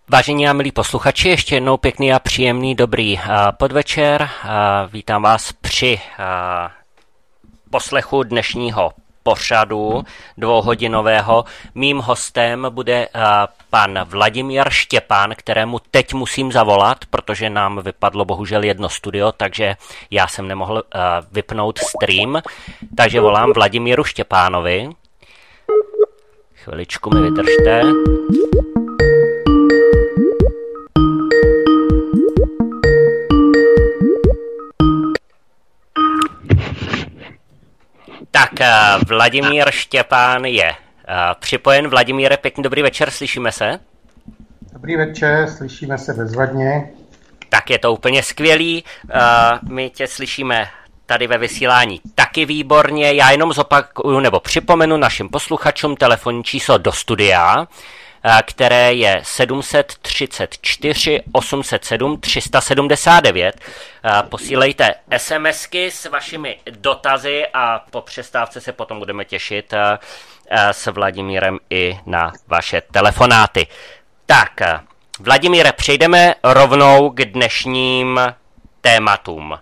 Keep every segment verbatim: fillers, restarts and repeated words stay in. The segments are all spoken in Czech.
Vážení a milí posluchači, ještě jednou pěkný a příjemný dobrý podvečer. Vítám vás při poslechu dnešního pořadu dvouhodinového. Mým hostem bude pan Vladimír Štěpán, kterému teď musím zavolat, protože nám vypadlo bohužel jedno studio, takže já jsem nemohl vypnout stream. Takže volám Vladimíru Štěpánovi. Chviličku mi vydržte. Tak, Vladimír Štěpán je připojen. Vladimíre, pěkný dobrý večer, slyšíme se? Dobrý večer, slyšíme se bezvadně. Tak je to úplně skvělý, my tě slyšíme tady ve vysílání taky výborně. Já jenom zopakuju nebo připomenu našim posluchačům telefonní číslo do studia, které je sedm tři čtyři osm nula sedm tři sedm devět. Posílejte SMSky s vašimi dotazy a po přestávce se potom budeme těšit s Vladimírem i na vaše telefonáty. Tak, Vladimíre, přejdeme rovnou k dnešním tématům.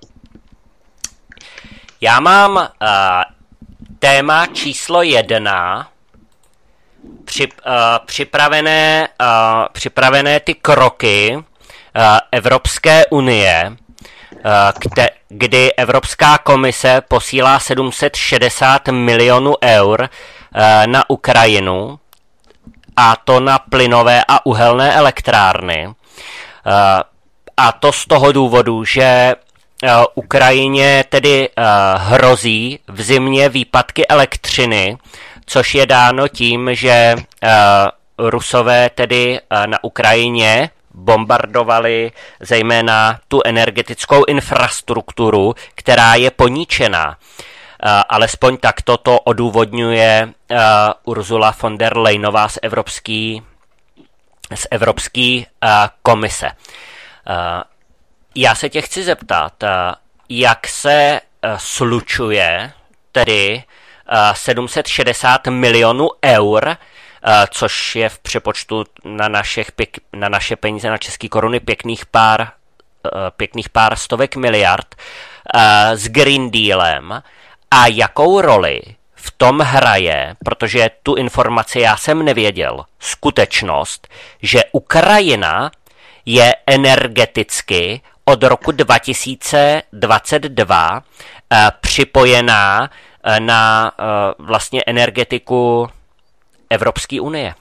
Já mám uh, téma číslo jedna, Při, uh, připravené, uh, připravené ty kroky uh, Evropské unie, uh, kte, kdy Evropská komise posílá sedm set šedesát milionů eur uh, na Ukrajinu, a to na plynové a uhelné elektrárny. Uh, a to z toho důvodu, že uh, Ukrajině tedy uh, hrozí v zimě výpadky elektřiny, což je dáno tím, že uh, Rusové tedy uh, na Ukrajině bombardovali zejména tu energetickou infrastrukturu, která je poničená. Uh, alespoň takto to odůvodňuje uh, Ursula von der Leyenová z Evropské z Evropské uh, komise. Uh, já se tě chci zeptat, uh, jak se uh, slučuje tedy sedm set šedesát milionů eur, což je v přepočtu na, našich, na naše peníze, na české koruny pěkných pár, pěkných pár stovek miliard, s Green Dealem, a jakou roli v tom hraje, protože tu informaci já jsem nevěděl, skutečnost, že Ukrajina je energeticky od roku dva tisíce dvacet dva připojená na uh, vlastně energetiku Evropské unie.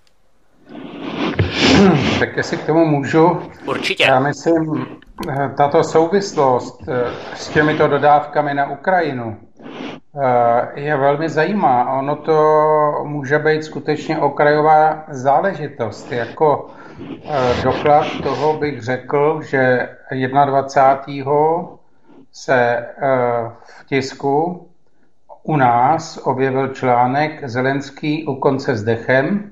Hmm, tak jestli k tomu můžu. Určitě. Já myslím, tato souvislost s těmito dodávkami na Ukrajinu je velmi zajímavá. Ono to může být skutečně okrajová záležitost. Jako doklad toho bych řekl, že dvacátého prvního se v tisku u nás objevil článek Zelenský u konce s dechem.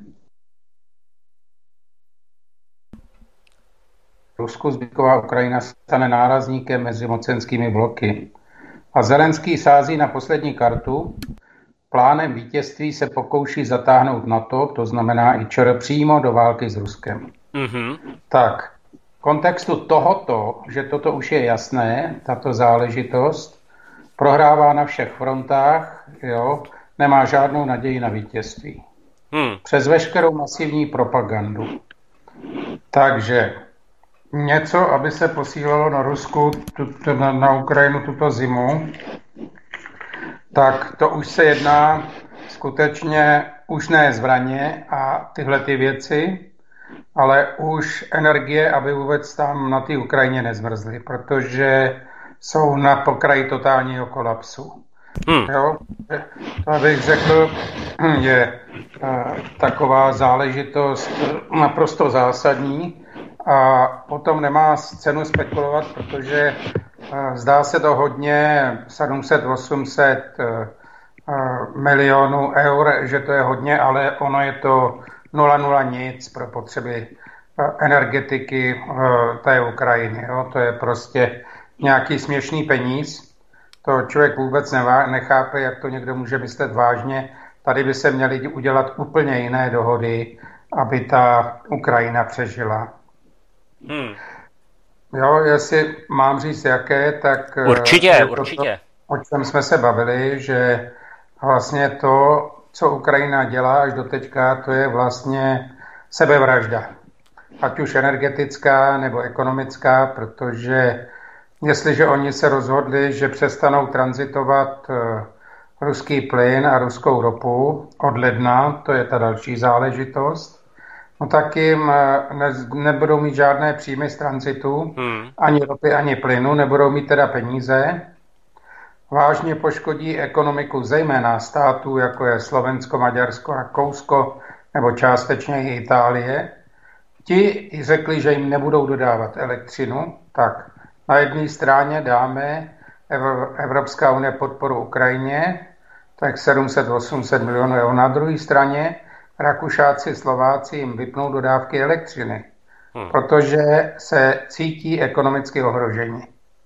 Rusku zbytková Ukrajina stane nárazníkem mezi mocenskými bloky. A Zelenský sází na poslední kartu. Plánem vítězství se pokouší zatáhnout NATO, to znamená i ČR, přímo do války s Ruskem. Mm-hmm. Tak, v kontextu tohoto, že toto už je jasné, tato záležitost, prohrává na všech frontách, jo, nemá žádnou naději na vítězství. Hmm. Přes veškerou masivní propagandu. Takže něco, aby se posílalo na Rusku, tu, na, na Ukrajinu tuto zimu, tak to už se jedná skutečně už ne zbraně a tyhle ty věci, ale už energie, aby vůbec tam na té Ukrajině nezmrzly, protože jsou na pokraji totálního kolapsu. Hmm. Jo? To bych řekl, je uh, taková záležitost naprosto zásadní a potom nemá cenu spekulovat, protože uh, zdá se to hodně sedm set osm set uh, milionů eur, že to je hodně, ale ono je to nula nula nic pro potřeby uh, energetiky uh, té Ukrajiny. Jo? To je prostě nějaký směšný peníz. To člověk vůbec nevá, nechápe, jak to někdo může myslet vážně. Tady by se měly udělat úplně jiné dohody, aby ta Ukrajina přežila. Hmm. Jo, jestli mám říct jaké, tak... Určitě, určitě. To, o čem jsme se bavili, že vlastně to, co Ukrajina dělá až do teďka, to je vlastně sebevražda. Ať už energetická nebo ekonomická, protože jestliže oni se rozhodli, že přestanou tranzitovat ruský plyn a ruskou ropu od ledna, to je ta další záležitost, no tak jim ne, nebudou mít žádné příjmy z tranzitu, hmm. ani ropy, ani plynu, nebudou mít teda peníze. Vážně poškodí ekonomiku zejména států, jako je Slovensko, Maďarsko, Rakousko nebo částečně i Itálie. Ti řekli, že jim nebudou dodávat elektřinu, tak na jedné straně dáme Evropská unie podporu Ukrajině, tak sedm set osm set milionů eur. Na druhé straně Rakušáci, Slováci jim vypnou dodávky elektřiny, hmm. protože se cítí ekonomicky ohroženi.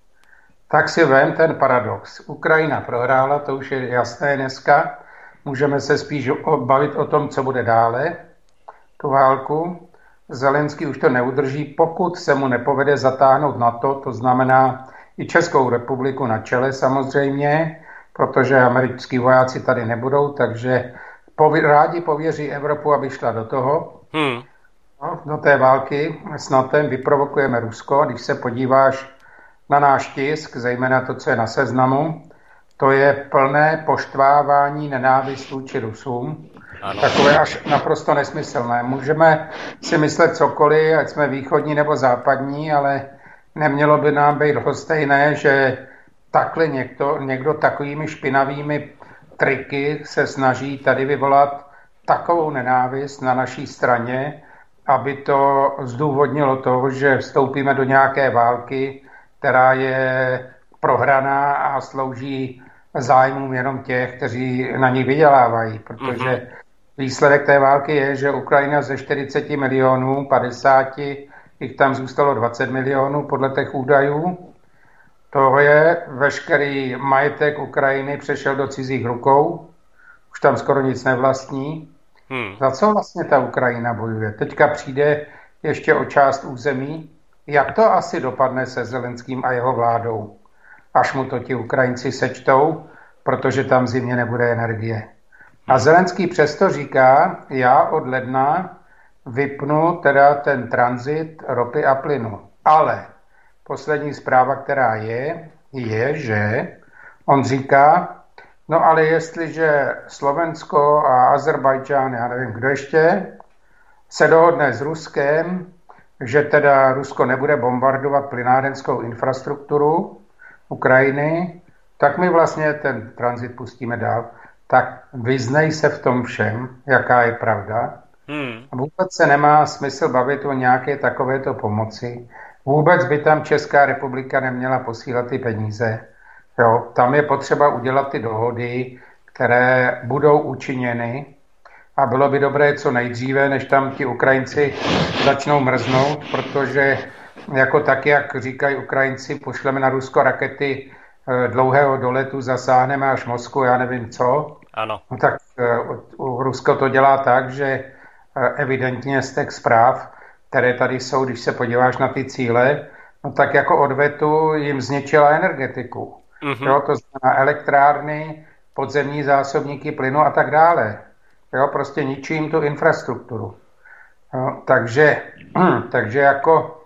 Tak si vem ten paradox. Ukrajina prohrála, to už je jasné dneska. Můžeme se spíš bavit o tom, co bude dále, tu válku. Zelenský už to neudrží, pokud se mu nepovede zatáhnout NATO, to znamená i Českou republiku na čele samozřejmě, protože američtí vojáci tady nebudou, takže pově- rádi pověří Evropu, aby šla do toho, hmm. no, do té války s NATOem, vyprovokujeme Rusko. Když se podíváš na náš tisk, zejména to, co je na Seznamu, to je plné poštvávání nenávist vůči Rusům. Ano. Takové až naprosto nesmyslné. Můžeme si myslet cokoliv, ať jsme východní nebo západní, ale nemělo by nám být lhostejné, že takhle někdo, někdo takovými špinavými triky se snaží tady vyvolat takovou nenávist na naší straně, aby to zdůvodnilo to, že vstoupíme do nějaké války, která je prohraná a slouží zájmům jenom těch, kteří na ní vydělávají, protože mm-hmm. výsledek té války je, že Ukrajina ze čtyřicet milionů, padesát jich tam zůstalo dvacet milionů podle těch údajů. To je veškerý majetek Ukrajiny přešel do cizích rukou, už tam skoro nic nevlastní. Hmm. Za co vlastně ta Ukrajina bojuje? Teďka přijde ještě o část území. Jak to asi dopadne se Zelenským a jeho vládou, až mu to ti Ukrajinci sečtou, protože tam zimně nebude energie. A Zelenský přesto říká, já od ledna vypnu teda ten tranzit ropy a plynu. Ale poslední zpráva, která je, je, že on říká, no ale jestliže Slovensko a Azerbajdžán, já nevím kdo ještě, se dohodne s Ruskem, že teda Rusko nebude bombardovat plynárenskou infrastrukturu Ukrajiny, tak my vlastně ten tranzit pustíme dál. Tak vyznej se v tom všem, jaká je pravda. Hmm. Vůbec se nemá smysl bavit o nějaké takovéto pomoci. Vůbec by tam Česká republika neměla posílat ty peníze. Jo, tam je potřeba udělat ty dohody, které budou učiněny a bylo by dobré co nejdříve, než tam ti Ukrajinci začnou mrznout, protože jako tak, jak říkají Ukrajinci, pošleme na Rusko rakety dlouhého doletu, zasáhneme až Moskvu, já nevím co. Ano. No tak uh, Rusko to dělá tak, že uh, evidentně z těch zpráv, které tady jsou, když se podíváš na ty cíle, no tak jako odvetu jim zničila energetiku. Mm-hmm. Jo, to znamená elektrárny, podzemní zásobníky plynu a tak dále. Jo, prostě ničí jim tu infrastrukturu. Jo, takže, takže jako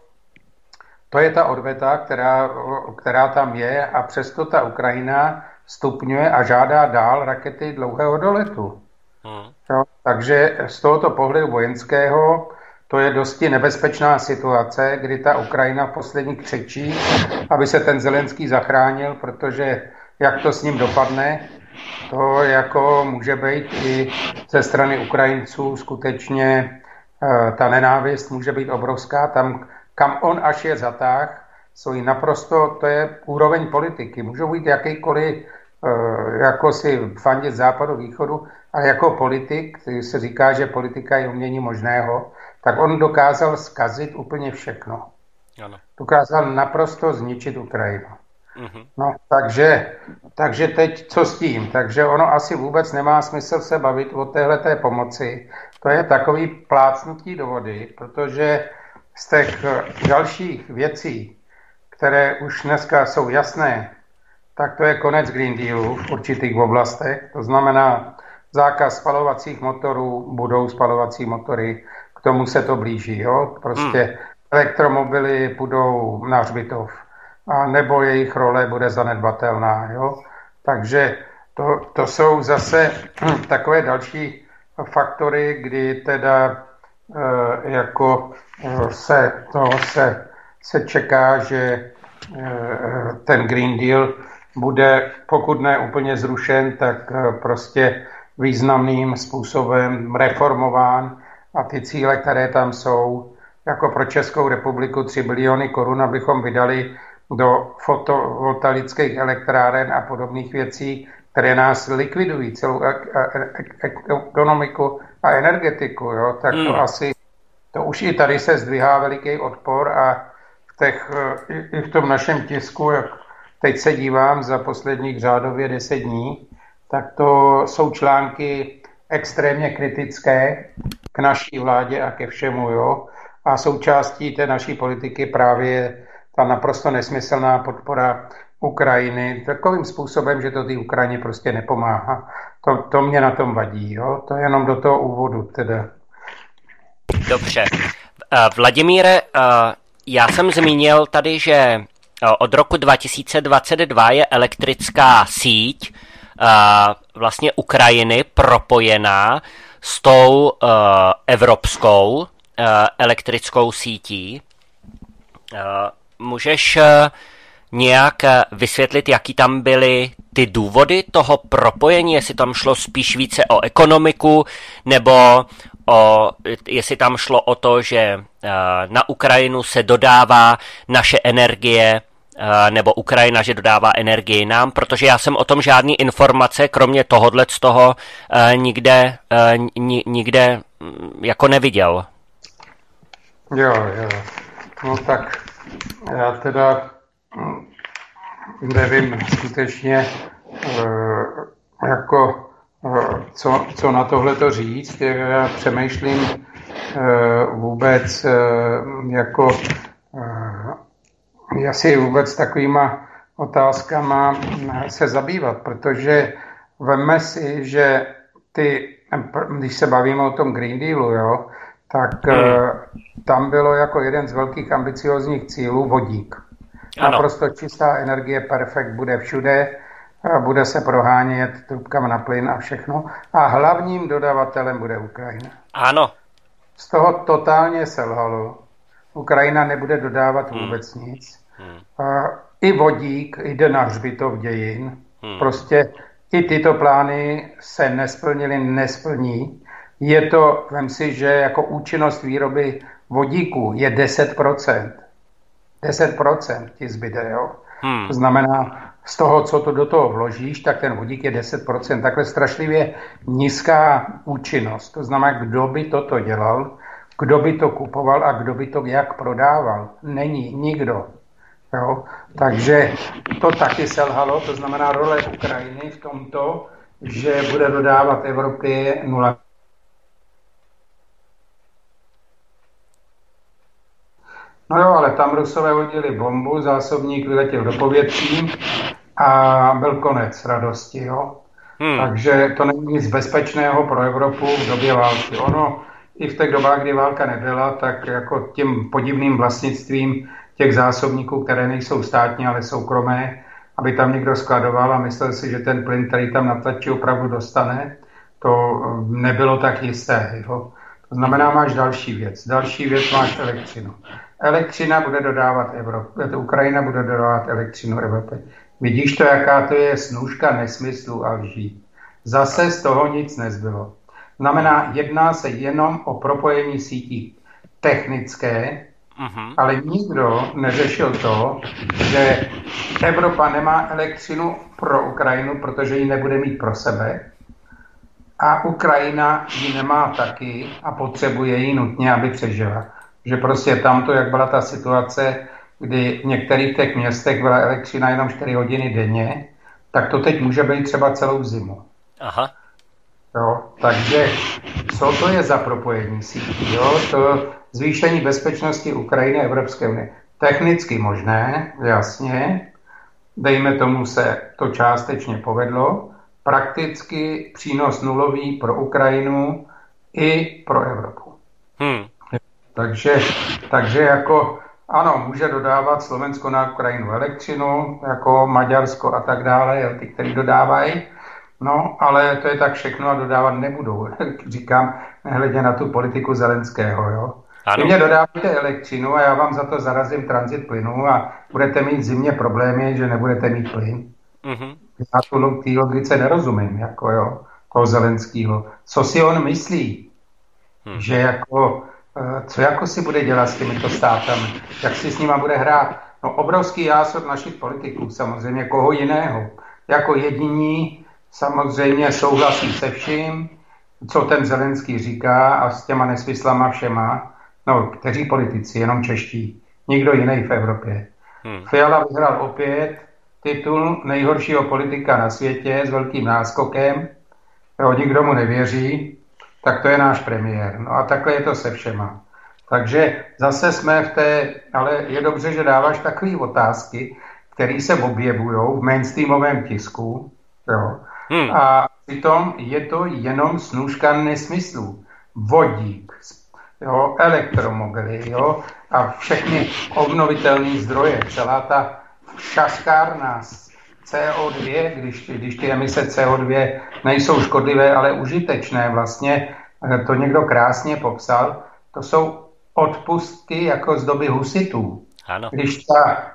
to je ta odveta, která, která tam je a přesto ta Ukrajina stupňuje a žádá dál rakety dlouhého doletu. Hmm. Jo, takže z tohoto pohledu vojenského to je dosti nebezpečná situace, kdy ta Ukrajina v posledních křečí, aby se ten Zelenský zachránil, protože jak to s ním dopadne, to jako může být i ze strany Ukrajinců skutečně ta nenávist může být obrovská. Tam, kam on až je zatáh, jsou jí naprosto, to je úroveň politiky. Můžou být jakýkoliv, jako si fandit západu, východu, ale jako politik, který se říká, že politika je umění možného, tak on dokázal zkazit úplně všechno. Ano. Dokázal naprosto zničit Ukrajinu. Mm-hmm. No, takže, takže teď co s tím? Takže ono asi vůbec nemá smysl se bavit o téhleté pomoci, to je takový plácnutí do vody, protože z těch dalších věcí, které už dneska jsou jasné, tak to je konec Green Dealu v určitých oblastech. To znamená zákaz spalovacích motorů, budou spalovací motory, k tomu se to blíží. Jo? Prostě hmm. elektromobily budou na hřbitov, a nebo jejich role bude zanedbatelná. Jo? Takže to, to jsou zase takové další faktory, kdy teda e, jako e, se, to se, se čeká, že e, ten Green Deal bude, pokud ne úplně zrušen, tak e, prostě významným způsobem reformován a ty cíle, které tam jsou, jako pro Českou republiku tři biliony korun, abychom vydali do fotovoltaických elektráren a podobných věcí, které nás likvidují, celou ekonomiku a energetiku, jo? Tak to hmm. asi, to už i tady se zdvihá veliký odpor a v, těch, i v tom našem tisku, jak teď se dívám za posledních řádově deset dní, tak to jsou články extrémně kritické k naší vládě a ke všemu, jo? A součástí té naší politiky právě ta naprosto nesmyslná podpora Ukrajiny takovým způsobem, že to ty Ukrajině prostě nepomáhá. To, to mě na tom vadí, jo? To je jenom do toho úvodu teda. Dobře. Vladimíre, já jsem zmínil tady, že od roku dva tisíce dvacet dva je elektrická síť vlastně Ukrajiny propojená s tou evropskou elektrickou sítí. Můžeš nějak vysvětlit, jaký tam byly ty důvody toho propojení, jestli tam šlo spíš více o ekonomiku, nebo o, jestli tam šlo o to, že na Ukrajinu se dodává naše energie, nebo Ukrajina, že dodává energii nám, protože já jsem o tom žádný informace, kromě tohodle z toho, nikde, nikde jako neviděl. Jo, jo. No tak já teda nevím skutečně jako co, co na tohleto říct. Já přemýšlím vůbec jako asi vůbec takovýma otázkama se zabývat, protože vemme si, že ty, když se bavíme o tom Green Dealu, jo, tak hmm. tam bylo jako jeden z velkých ambiciozních cílů vodík. Ano. Naprosto čistá energie, perfekt, bude všude, bude se prohánět trubkama na plyn a všechno. A hlavním dodavatelem bude Ukrajina. Ano. Z toho totálně selhalo. Ukrajina nebude dodávat hmm. vůbec nic. Hmm. I vodík jde na hřbitov dějin. Hmm. Prostě i tyto plány se nesplnily, nesplní. Je to, vem si, že jako účinnost výroby vodíku je deset procent. deset procent ti zbyde, jo. Hmm. To znamená, z toho, co to do toho vložíš, tak ten vodík je deset procent. Takhle strašlivě nízká účinnost. To znamená, kdo by toto dělal, kdo by to kupoval a kdo by to jak prodával. Není nikdo. Jo? Takže to taky selhalo. To znamená role Ukrajiny v tomto, že bude dodávat Evropě nula. No jo, ale tam Rusové hodili bombu, zásobník vyletěl do povětří a byl konec radosti, jo. Hmm. Takže to není nic bezpečného pro Evropu v době války. Ono i v těch dobách, kdy válka nebyla, tak jako tím podivným vlastnictvím těch zásobníků, které nejsou státní, ale soukromé, aby tam někdo skladoval a myslel si, že ten plyn, který tam natlačí, opravdu dostane, to nebylo tak jisté, jo. To znamená, máš další věc. Další věc máš elektřinu. Elektřina bude dodávat Evropě, Ukrajina bude dodávat elektřinu Evropě. Vidíš to, jaká to je snůška nesmyslu a lží. Zase z toho nic nezbylo. Znamená, jedná se jenom o propojení sítí technické, uh-huh. ale nikdo neřešil to, že Evropa nemá elektřinu pro Ukrajinu, protože ji nebude mít pro sebe. A Ukrajina ji nemá taky a potřebuje ji nutně, aby přežila. Že prostě tamto, jak byla ta situace, kdy v některých těch městech byla elektřina jenom čtyři hodiny denně, tak to teď může být třeba celou zimu. Aha. Jo, takže co to je za propojení sítí, jo? To zvýšení bezpečnosti Ukrajiny a Evropské unie. Technicky možné, jasně, dejme tomu se to částečně povedlo, prakticky přínos nulový pro Ukrajinu i pro Evropu. Hmm. Takže, takže jako ano, může dodávat Slovensko na Ukrajinu elektřinu, jako Maďarsko a tak dále, jo, ty, kteří dodávají, no, ale to je tak všechno a dodávat nebudou. Říkám, nehledě na tu politiku Zelenského, jo. Vy mě dodáváte elektřinu a já vám za to zarazím tranzit plynu a budete mít zimně problémy, že nebudete mít plyn. Mm-hmm. Já tu té logice nerozumím, jako jo, toho Zelenského. Co si on myslí? Hmm. Že jako, co jako si bude dělat s těmito státami? Jak si s nima bude hrát? No obrovský jásot našich politiků, samozřejmě koho jiného. Jako jediní samozřejmě souhlasí se vším, co ten Zelenský říká a s těma nesmyslama všema. No, kteří politici, jenom čeští. Nikdo jiný v Evropě. Hmm. Fiala vyhrál opět titul nejhoršího politika na světě s velkým náskokem. Jo, nikdo mu nevěří, tak to je náš premiér. No a takhle je to se všema. Takže zase jsme v té, ale je dobře, že dáváš takové otázky, které se objevují v mainstreamovém tisku. Jo. Hmm. A přitom je to jenom snůška nesmyslů. Vodík, jo, elektromobily, jo, a všechny obnovitelné zdroje, celá ta šaškárna C O dva, když, když ty emise C O dva nejsou škodlivé, ale užitečné, vlastně to někdo krásně popsal, to jsou odpustky jako z doby husitů. Ano. Když ta e,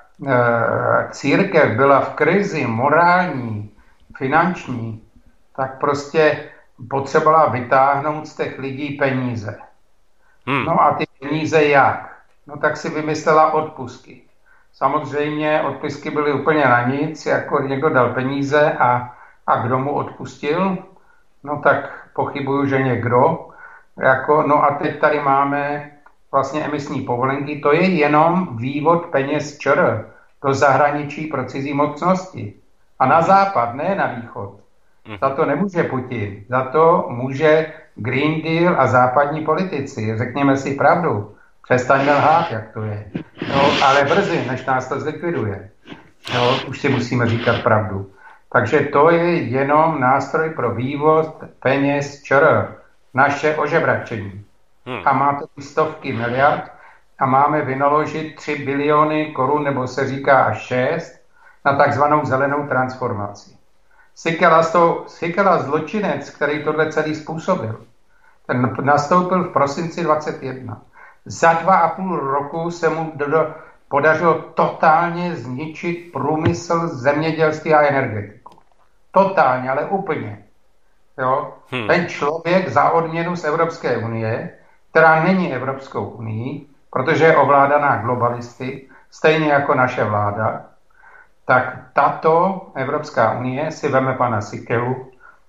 církev byla v krizi morální, finanční, tak prostě potřebovala vytáhnout z těch lidí peníze. Hmm. No a ty peníze jak? No tak si vymyslela odpustky. Samozřejmě odpisky byly úplně na nic, jako někdo dal peníze a, a kdo mu odpustil? No tak pochybuju, že někdo. Jako, no a teď tady máme vlastně emisní povolenky, to je jenom vývod peněz ČR do zahraničí pro cizí mocnosti. A na západ, ne na východ. Za to nemůže Putin, za to může Green Deal a západní politici. Řekněme si pravdu. Přestaňme lhát, jak to je. No, ale brzy, než nás to zlikviduje. No, už si musíme říkat pravdu. Takže to je jenom nástroj pro vývoz peněz ČR. Naše ožebračení. Hmm. A má to stovky miliard a máme vynaložit tři biliony korun, nebo se říká až šest, na takzvanou zelenou transformaci. Sikela, to, Sikela zločinec, který tohle celý způsobil, ten nastoupil v prosinci dvacet jedna. Za dva a půl roku se mu do, do, podařilo totálně zničit průmysl, zemědělství a energetiku. Totálně, ale úplně. Jo? Hmm. Ten člověk za odměnu z Evropské unie, která není Evropskou unii, protože je ovládaná globalisty, stejně jako naše vláda, tak tato Evropská unie si veme pana Sikelu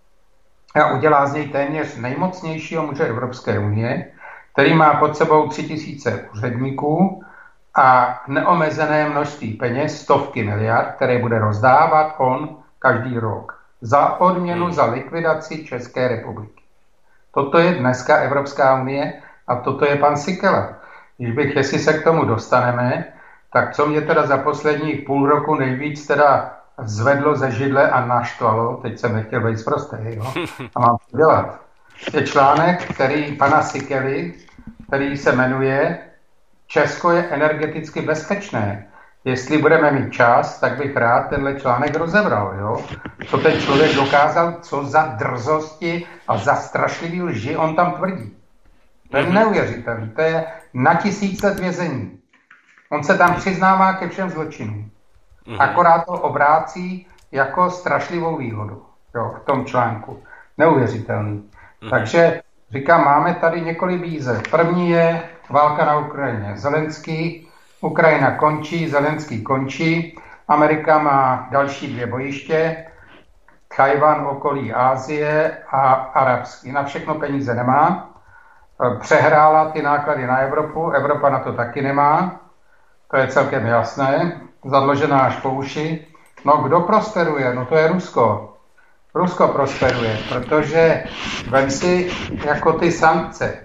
a udělá z něj téměř nejmocnějšího muže Evropské unie, který má pod sebou tři tisíce úředníků a neomezené množství peněz, stovky miliard, které bude rozdávat on každý rok za odměnu, za likvidaci České republiky. Toto je dneska Evropská unie a toto je pan Sikela. Když bych, jestli se k tomu dostaneme, tak co mě teda za posledních půl roku nejvíc teda zvedlo ze židle a naštvalo, teď jsem nechtěl být zprostý, jo, a mám to dělat, je článek, který pana Sikely, který se jmenuje Česko je energeticky bezpečné. Jestli budeme mít čas, tak bych rád tenhle článek rozebral, jo. Co ten člověk dokázal, co za drzosti a za strašlivý lži on tam tvrdí. To je neuvěřitelné, to je na tisíc let vězení. On se tam přiznává ke všem zločinům. Akorát to obrácí jako strašlivou výhodu, jo, v tom článku. Neuvěřitelný. Takže říkám, máme tady několik výzev. První je válka na Ukrajině. Zelenský, Ukrajina končí, Zelenský končí, Amerika má další dvě bojiště, Tchaj-wan, okolí Asie a arabský. Na všechno peníze nemá. Přehrála ty náklady na Evropu, Evropa na to taky nemá. To je celkem jasné. Zadložená až po uši. No kdo prosperuje? No to je Rusko. Rusko prosperuje, protože vem si jako ty sankce.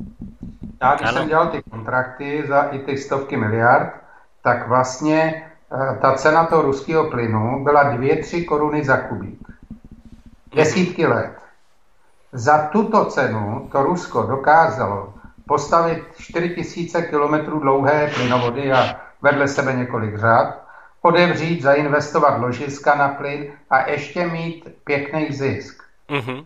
Já když ano. jsem dělal ty kontrakty za i ty stovky miliard, tak vlastně ta cena toho ruského plynu byla dvě, tři koruny za kubík. Desítky let. Za tuto cenu to Rusko dokázalo postavit čtyři tisíce kilometrů dlouhé plynovody a vedle sebe několik řad, odevřít, zainvestovat ložiska na plyn a ještě mít pěkný zisk. Mm-hmm.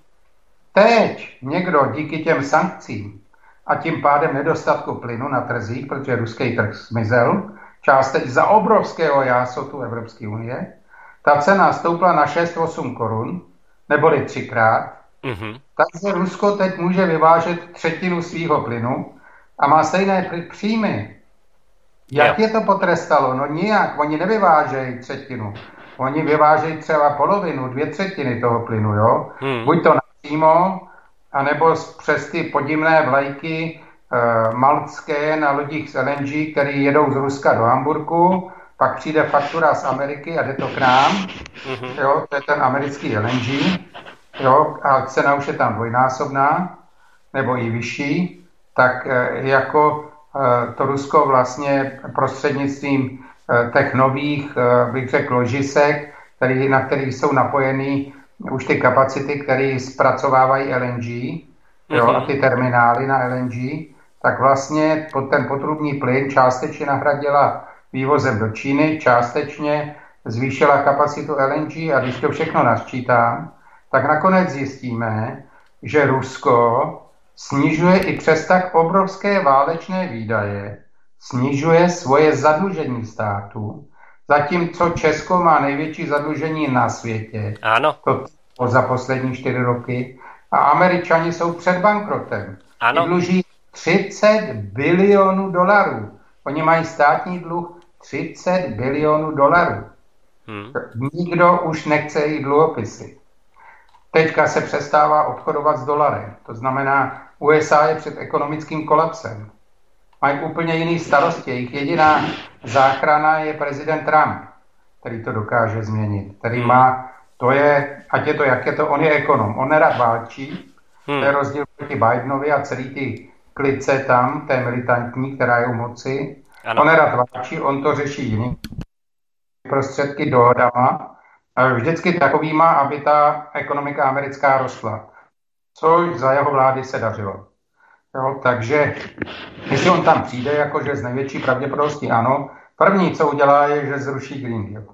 Teď někdo díky těm sankcím a tím pádem nedostatku plynu na trzích, protože ruský trh zmizel, částečně za obrovského jásotu Evropské unie, ta cena stoupla na šest osm korun, neboli třikrát, mm-hmm. takže Rusko teď může vyvážet třetinu svýho plynu a má stejné příjmy. Jak je to potrestalo? No nijak, oni nevyvážejí třetinu. Oni vyvážejí třeba polovinu, dvě třetiny toho plynu, jo? Hmm. Buď to napřímo, anebo přes ty podivné vlajky e, maltské na lodích z L N G, které jedou z Ruska do Hamburku, pak přijde faktura z Ameriky a jde to k nám, hmm. jo? To je ten americký L N G, jo? A cena už je tam dvojnásobná, nebo i vyšší, tak e, jako to Rusko vlastně prostřednictvím těch nových, bych řekl, ložisek, který, na kterých jsou napojeny už ty kapacity, které zpracovávají L N G, mm-hmm. jo, a ty terminály na L N G, tak vlastně ten potrubní plyn částečně nahradila vývozem do Číny, částečně zvýšila kapacitu L N G a když to všechno nasčítám, tak nakonec zjistíme, že Rusko snižuje i přes tak obrovské válečné výdaje, snižuje svoje zadlužení státu, zatímco Česko má největší zadlužení na světě. Ano. To za poslední čtyři roky. A Američani jsou před bankrotem. Ano. Dluží třicet bilionů dolarů. Oni mají státní dluh třicet bilionů dolarů. Hmm. Nikdo už nechce jít dluhopisy. Teďka se přestává obchodovat s dolarem. To znamená, U S A je před ekonomickým kolapsem. Mají úplně jiný starosti. Jejich jediná záchrana je prezident Trump, který to dokáže změnit. Který má, to je, ať je to jak je to, on je ekonom. On nerad válčí. Hmm. To je rozdíl proti Bidenovi a celý ty klice tam, té militantní, která je u moci. Ano. On nerad válčí, on to řeší jiný prostředky dohodama. Vždycky takovýma, aby ta ekonomika americká rostla. Což za jeho vlády se dařilo. Jo, takže, jestli on tam přijde, jakože z největší pravděpodobností ano, první, co udělá, je, že zruší Green Deal.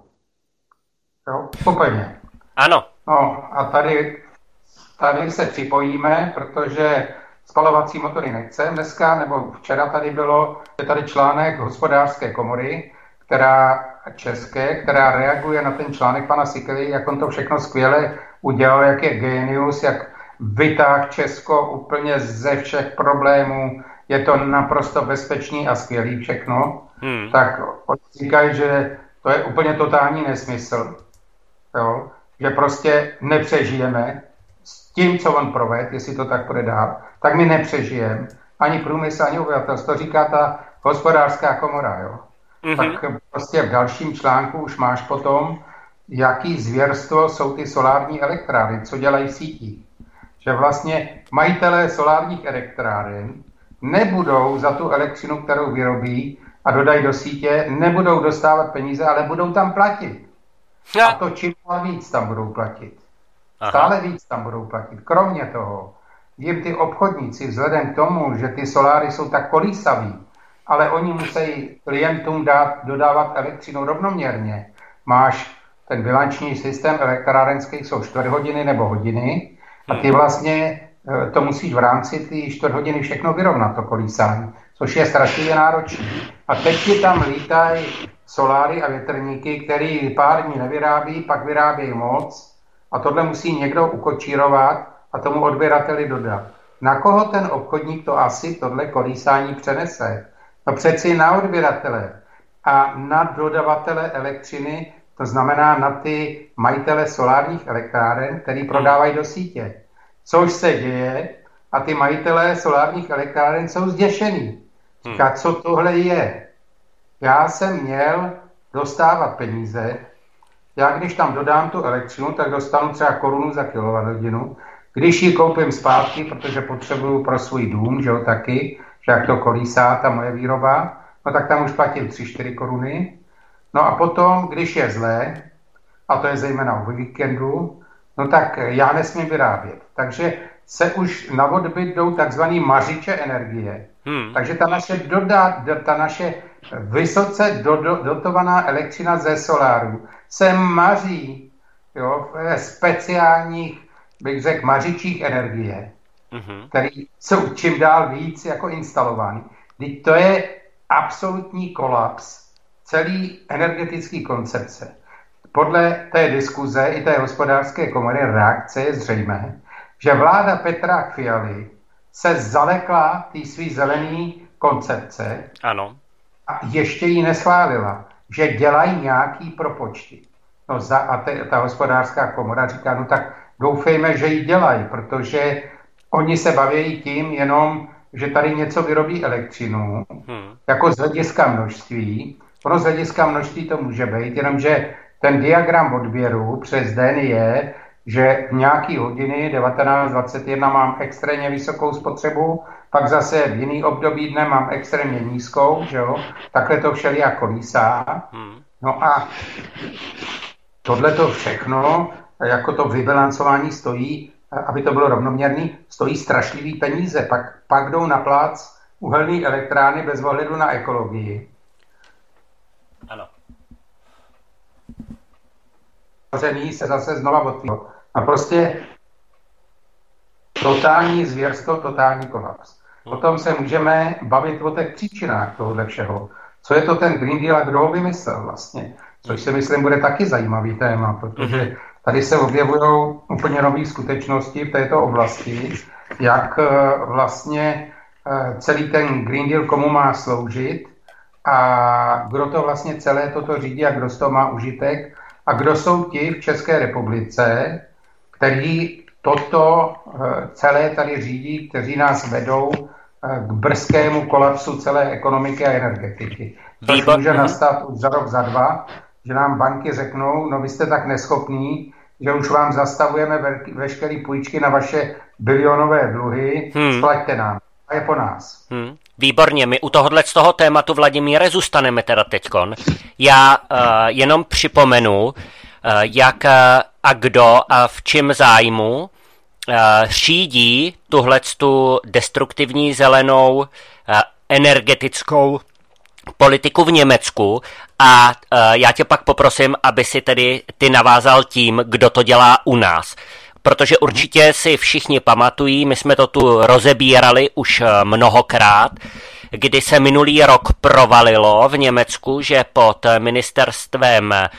Jo, úplně. Ano. No a tady, tady se připojíme, protože spalovací motory nechcem dneska, nebo včera tady bylo, je tady článek hospodářské komory, která české, která reaguje na ten článek pana Sikely, jak on to všechno skvěle udělal, jak je genius, jak vytáhl Česko úplně ze všech problémů, je to naprosto bezpečný a skvělý všechno, hmm. tak oni říkají, že to je úplně totální nesmysl, jo? Že prostě nepřežijeme s tím, co on proved, jestli to tak bude dál, tak my nepřežijeme, ani průmysl, ani obyvatelstvo, to říká ta hospodářská komora, jo. Mm-hmm. Tak prostě v dalším článku už máš potom, jaký zvěrstvo jsou ty solární elektrárny, co dělají v sítích. Že vlastně majitelé solárních elektráren nebudou za tu elektřinu, kterou vyrobí a dodají do sítě, nebudou dostávat peníze, ale budou tam platit. A to čím víc tam budou platit. Aha. Stále víc tam budou platit. Kromě toho, jim ty obchodníci vzhledem k tomu, že ty soláry jsou tak kolísaví, ale oni musí klientům dát, dodávat elektřinu rovnoměrně. Máš ten bilanční systém elektrárenský, jsou čtvrt hodiny nebo hodiny a ty vlastně to musíš v rámci ty čtvrt hodiny všechno vyrovnat, to kolísání, což je strašlivě náročné. A teď ti tam lítají soláry a větrníky, který pár dní nevyrábí, pak vyrábějí moc a tohle musí někdo ukočírovat a tomu odběrateli dodat. Na koho ten obchodník to asi tohle kolísání přenese? No přeci na odběratele a na dodavatele elektřiny, to znamená na ty majitele solárních elektráren, který prodávají do sítě. Což se děje a ty majitelé solárních elektráren jsou zděšený. Říká, co tohle je? Já jsem měl dostávat peníze, já když tam dodám tu elektřinu, tak dostanu třeba korunu za kilowatthodinu. Když ji koupím zpátky, protože potřebuju pro svůj dům, že jo, taky, že jak to kolísá ta moje výroba, no tak tam už platím tři čtyři koruny. No a potom, když je zlé, a to je zejména o víkendu, no tak já nesmím vyrábět. Takže se už na odbyt jdou takzvaný mařiče energie. Hmm. Takže ta naše, doda, ta naše vysoce do, do, dotovaná elektřina ze soláru se maří, jo, ve speciálních, bych řekl, mařičích energie, hmm. které jsou čím dál víc jako instalovány. Teď to je absolutní kolaps celý energetický koncepce. Podle té diskuze i té hospodářské komory reakce je zřejmé, že vláda Petra Fialy se zalekla té svý zelený koncepce. Ano. A ještě ji neschválila, že dělají nějaký propočty. No za, a te, ta hospodářská komora říká, no tak doufejme, že ji dělají, protože oni se baví tím jenom, že tady něco vyrobí elektřinu, hmm. jako z hlediska množství. Ono z hlediska množství to může být, jenomže ten diagram odběru přes den je, že v nějaký hodiny devatenáct dvacet jedna mám extrémně vysokou spotřebu, pak zase v jiný období dne mám extrémně nízkou, že jo? Takhle to všelijak kolísá. No a tohleto všechno, jako to vybilancování stojí, aby to bylo rovnoměrný, stojí strašlivý peníze. Pak, pak jdou na plác uhelné elektrárny bez ohledu na ekologii. Ano. Se zase znova odpílo. A prostě totální zvěrstvo, totální kolaps. Potom se můžeme bavit o těch příčinách tohohle všeho. Co je to ten Green Deal a kdo ho vymyslel vlastně? Což si myslím bude taky zajímavý téma, protože tady se objevují úplně nové skutečnosti v této oblasti, jak vlastně celý ten Green Deal komu má sloužit a kdo to vlastně celé toto řídí a kdo z toho má užitek a kdo jsou ti v České republice, kteří toto celé tady řídí, kteří nás vedou k brzkému kolapsu celé ekonomiky a energetiky. Což může nastat už za rok, za dva, že nám banky řeknou, no vy jste tak neschopní, že už vám zastavujeme veškeré půjčky na vaše bilionové dluhy, hmm. splaťte nám. A je po nás. Hmm. Výborně, my u tohohle z toho tématu, Vladimíre, zůstaneme teda teďkon. Já uh, jenom připomenu, uh, jak uh, a kdo a v čem zájmu uh, řídí tuhletu destruktivní zelenou uh, energetickou politiku v Německu a uh, já tě pak poprosím, aby si tedy ty navázal tím, kdo to dělá u nás. Protože určitě si všichni pamatují, my jsme to tu rozebírali už mnohokrát, kdy se minulý rok provalilo v Německu, že pod ministerstvem eh,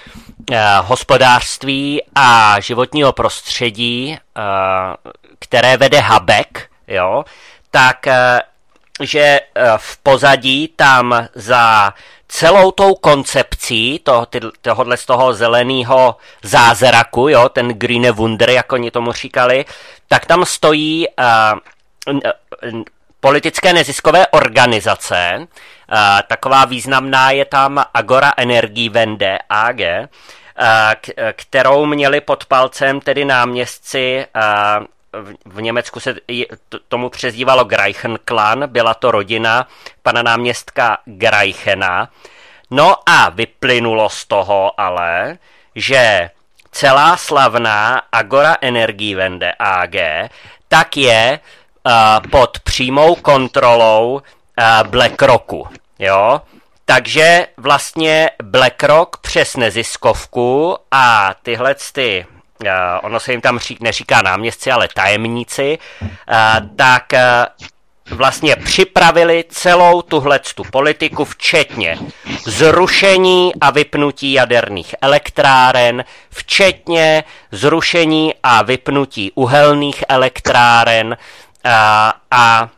hospodářství a životního prostředí, eh, které vede Habeck, jo, tak eh, že v pozadí tam za celou tou koncepcí toho, ty, tohohle z toho zeleného zázraku, jo, ten Grüne Wunder, jak oni tomu říkali, tak tam stojí uh, uh, politické neziskové organizace, uh, taková významná je tam Agora Energiewende A G, uh, k, kterou měli pod palcem tedy náměstci uh, v Německu se tomu přezdívalo Greichenklan, byla to rodina pana náměstka Greichena. No a vyplynulo z toho ale, že celá slavná Agora Energiewende A G tak je uh, pod přímou kontrolou uh, BlackRocku, jo? Takže vlastně BlackRock přes neziskovku a tyhle ty Uh, ono se jim tam ří, neříká náměstci, ale tajemníci, uh, tak uh, vlastně připravili celou tuhletu politiku, včetně zrušení a vypnutí jaderných elektráren, včetně zrušení a vypnutí uhelných elektráren uh, a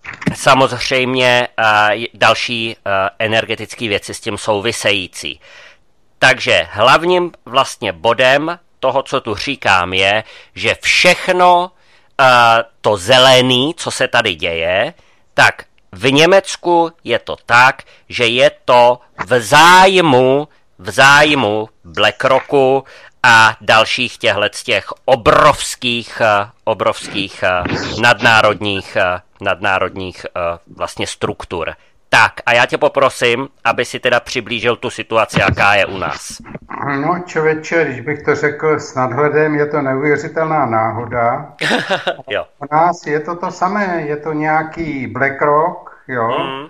samozřejmě uh, další uh, energetické věci s tím související. Takže hlavním vlastně bodem toho, co tu říkám, je, že všechno uh, to zelený, co se tady děje, tak v Německu je to tak, že je to v zájmu, v zájmu BlackRocku a dalších těchto těch obrovských, obrovských nadnárodních, nadnárodních vlastně struktur. Tak a já tě poprosím, aby si teda přiblížil tu situaci, jaká je u nás. No člověče, když bych to řekl s nadhledem, je to neuvěřitelná náhoda. Jo. U nás je to to samé, je to nějaký BlackRock, jo, mm.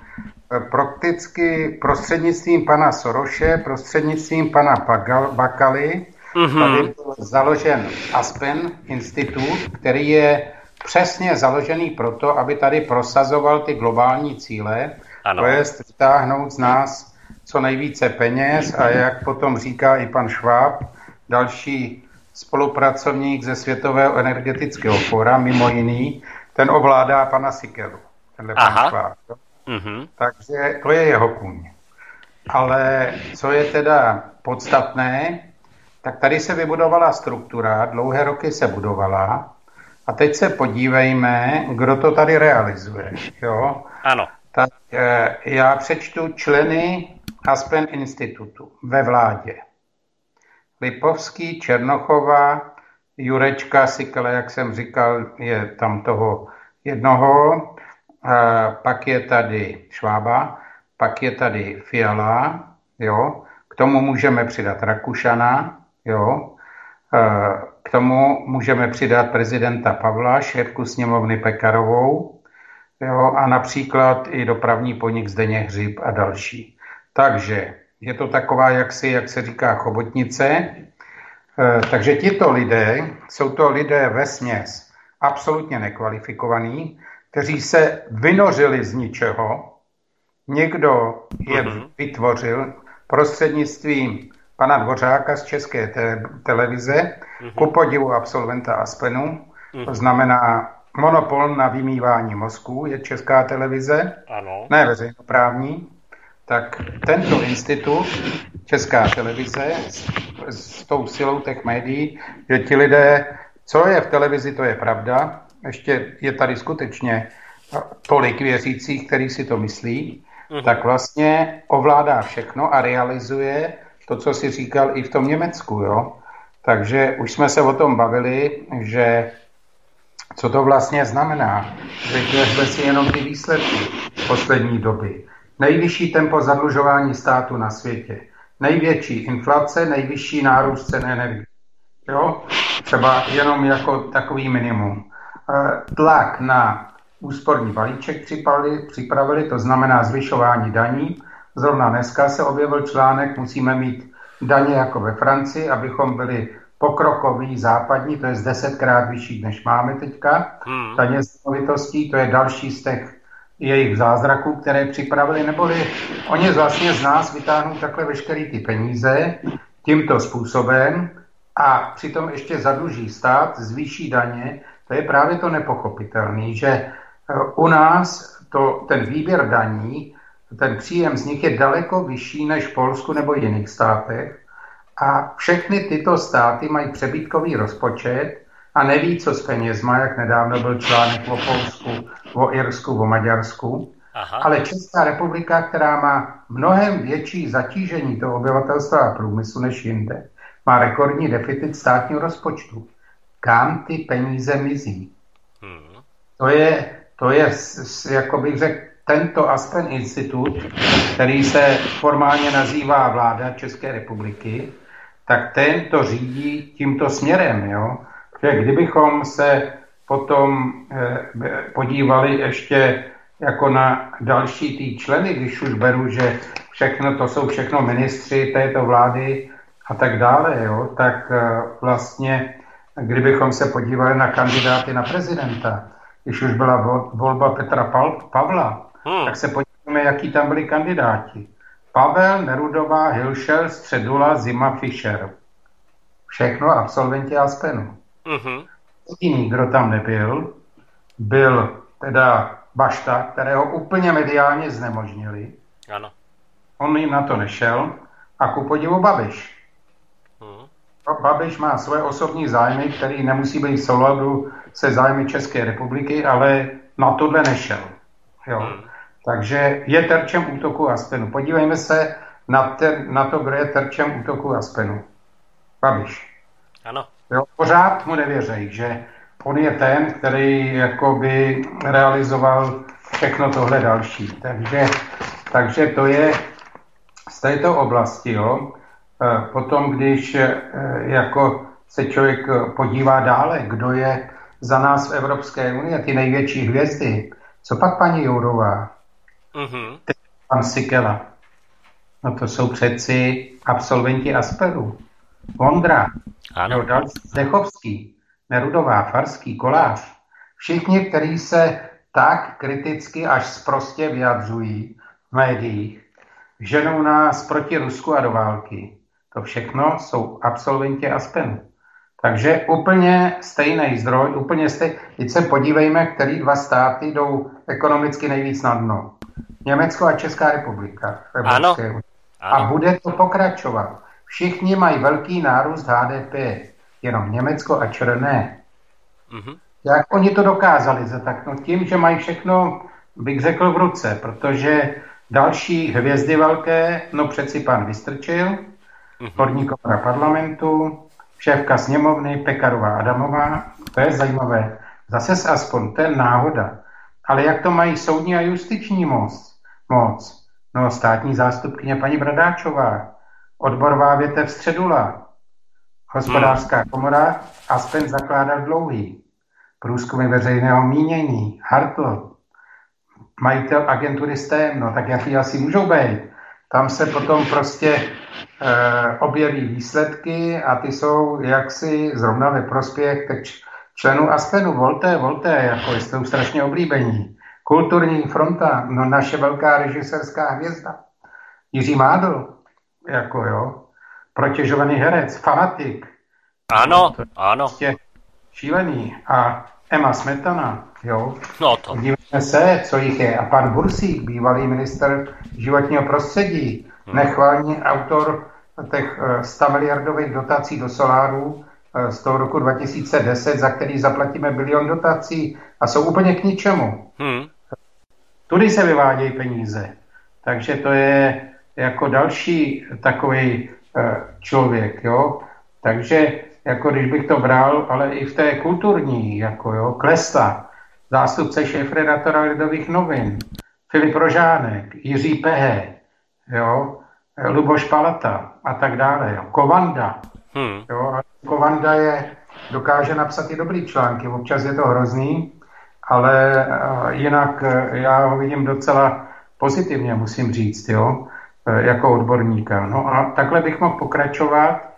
prakticky prostřednictvím pana Soroše, prostřednictvím pana Bakaly, mm-hmm. tady byl založen Aspen Institut, který je přesně založený proto, aby tady prosazoval ty globální cíle, ano. To je vytáhnout z nás co nejvíce peněz a jak potom říká i pan Schwab, další spolupracovník ze Světového energetického fóra, mimo jiný, ten ovládá pana Sikelu, tenhle pan Schwab. Mm-hmm. Takže to je jeho kůň. Ale co je teda podstatné, tak tady se vybudovala struktura, dlouhé roky se budovala a teď se podívejme, kdo to tady realizuje. Jo? Ano. Tak e, já přečtu členy Aspen Institutu ve vládě. Lipovský, Černochova, Jurečka, Sikela, jak jsem říkal, je tam toho jednoho, e, pak je tady Švába, pak je tady Fiala, jo, k tomu můžeme přidat Rakušana, jo, e, k tomu můžeme přidat prezidenta Pavla, šéfku sněmovny Pekarovou, jo, a například i dopravní podnik Zdeněk Hřib a další. Takže je to taková, jaksi, jak se říká, chobotnice. E, takže tito lidé, jsou to lidé vesměs absolutně nekvalifikovaní, kteří se vynořili z ničeho. Někdo je vytvořil prostřednictvím pana Dvořáka z České te- televize, ku podivu absolventa Aspenu, to znamená monopol na vymývání mozků je Česká televize, ano. Ne veřejnoprávní, tak tento institut, Česká televize, s, s tou silou těch médií, že ti lidé, co je v televizi, to je pravda, ještě je tady skutečně tolik věřících, kteří si to myslí, uh-huh. tak vlastně ovládá všechno a realizuje to, co si říkal i v tom Německu, jo. Takže už jsme se o tom bavili, že co to vlastně znamená? Řekněme si jenom ty výsledky poslední doby. Nejvyšší tempo zadlužování státu na světě. Největší inflace, nejvyšší nárůst cen energie. Jo? Třeba jenom jako takový minimum. Tlak na úsporný balíček připravili, připravili, to znamená zvyšování daní. Zrovna dneska se objevil článek, musíme mít daně jako ve Francii, abychom byli pokrokový, západní, to je z desetkrát vyšší, než máme teďka. Hmm. Daně z nemovitostí, to je další z těch jejich zázraků, které připravili, neboli oni vlastně z nás vytáhnou takhle veškeré ty peníze tímto způsobem a přitom ještě zadluží stát, zvýší daně. To je právě to nepochopitelné, že u nás to, ten výběr daní, ten příjem z nich je daleko vyšší než v Polsku nebo jiných státech. A všechny tyto státy mají přebytkový rozpočet a neví, co s penězma, jak nedávno byl článek o Polsku, o Irsku, o Maďarsku. Aha. Ale Česká republika, která má mnohem větší zatížení toho obyvatelstva a průmyslu než jinde, má rekordní deficit státního rozpočtu. Kam ty peníze mizí? Hmm. To je, to je, jako bych řekl, tento Aspen Institut, který se formálně nazývá vláda České republiky, tak ten to řídí tímto směrem, jo. Že kdybychom se potom eh, podívali ještě jako na další tý členy, když už beru, že všechno, to jsou všechno ministři této vlády a tak dále, jo, tak eh, vlastně, kdybychom se podívali na kandidáty na prezidenta, když už byla volba Petra Pavla, hmm. tak se podíváme, jaký tam byli kandidáti. Pavel, Nerudová, Hilšer, Středula, Zima, Fischer. Všechno absolventi Aspenu. Mm-hmm. Jediný, kdo tam nebyl, byl teda Bašta, kterého úplně mediálně znemožnili. Ano. On jim na to nešel. A ku podivu Babiš. Mm. Babiš má své osobní zájmy, který nemusí být v souladu se zájmy České republiky, ale na tohle nešel. Jo. Mm. Takže je terčem útoku Aspenu. Podívejme se na, ten, na to, kdo je terčem útoku Aspenu. Babiš. Ano. Jo, pořád mu nevěří, že on je ten, který jakoby realizoval všechno tohle další. Takže, takže to je z této oblasti. Jo. Potom, když jako se člověk podívá dále, kdo je za nás v Evropské unii, ty největší hvězdy, co pak paní Jourová? Mm-hmm. Pan Sikela. No to jsou přeci absolventi Aspenu. Vondra, jo, Zdechovský, Nerudová, Farský, Kolář. Všichni, kteří se tak kriticky až sprostě vyjadřují v médiích, ženou nás proti Rusku a do války. To všechno jsou absolventi Aspenu. Takže úplně stejný zdroj, úplně stejný. Teď se podívejme, který dva státy jdou ekonomicky nejvíc na dno. Německo a Česká republika. Ano. A bude to pokračovat. Všichni mají velký nárůst H D P, jenom Německo a ČR ne. Mm-hmm. Jak oni to dokázali zataknout? Tím, že mají všechno, bych řekl, v ruce, protože další hvězdy velké, no přeci pan Vystrčil, mm-hmm. horní komora parlamentu, šéfka sněmovny, Pekarová Adamová, to je zajímavé. Zase s aspoň, to je náhoda. Ale jak to mají soudní a justiční moc? moc? No státní zástupkyně paní Bradáčová, odborová větev Středula, hospodářská komora, Aspen zakládal dlouhý, průzkumy veřejného mínění, Hartl, majitel agentury S T E M, no tak jaký asi můžou být? Tam se potom prostě e, objeví výsledky a ty jsou jaksi zrovna ve prospěch členů Aspenu. Volte, volte, jako jste strašně oblíbení. Kulturní fronta, no naše velká režisérská hvězda. Jiří Mádl, jako jo, protěžovaný herec, fanatik. Ano, to ano. Prostě šílený. A Emma Smetana, jo. No to. Dívejme se, co jich je. A pan Bursík, bývalý minister životního prostředí, hmm. nechválný autor těch sto miliardových dotací do solárů z toho roku dva tisíce deset, za který zaplatíme bilion dotací a jsou úplně k ničemu. Hmm. Tudy se vyvádějí peníze. Takže to je jako další takový člověk, jo. Takže jako když bych to bral, ale i v té kulturní, jako jo, Klesla, zástupce šéfredaktora Lidových novin, Filip Rožánek, Jiří Pehe, jo, Luboš Palata a tak dále, jo, Kovanda. Hmm. Jo, Kovanda je, dokáže napsat i dobrý články, občas je to hrozný, ale jinak já ho vidím docela pozitivně, musím říct, jo, jako odborníka. No a takhle bych mohl pokračovat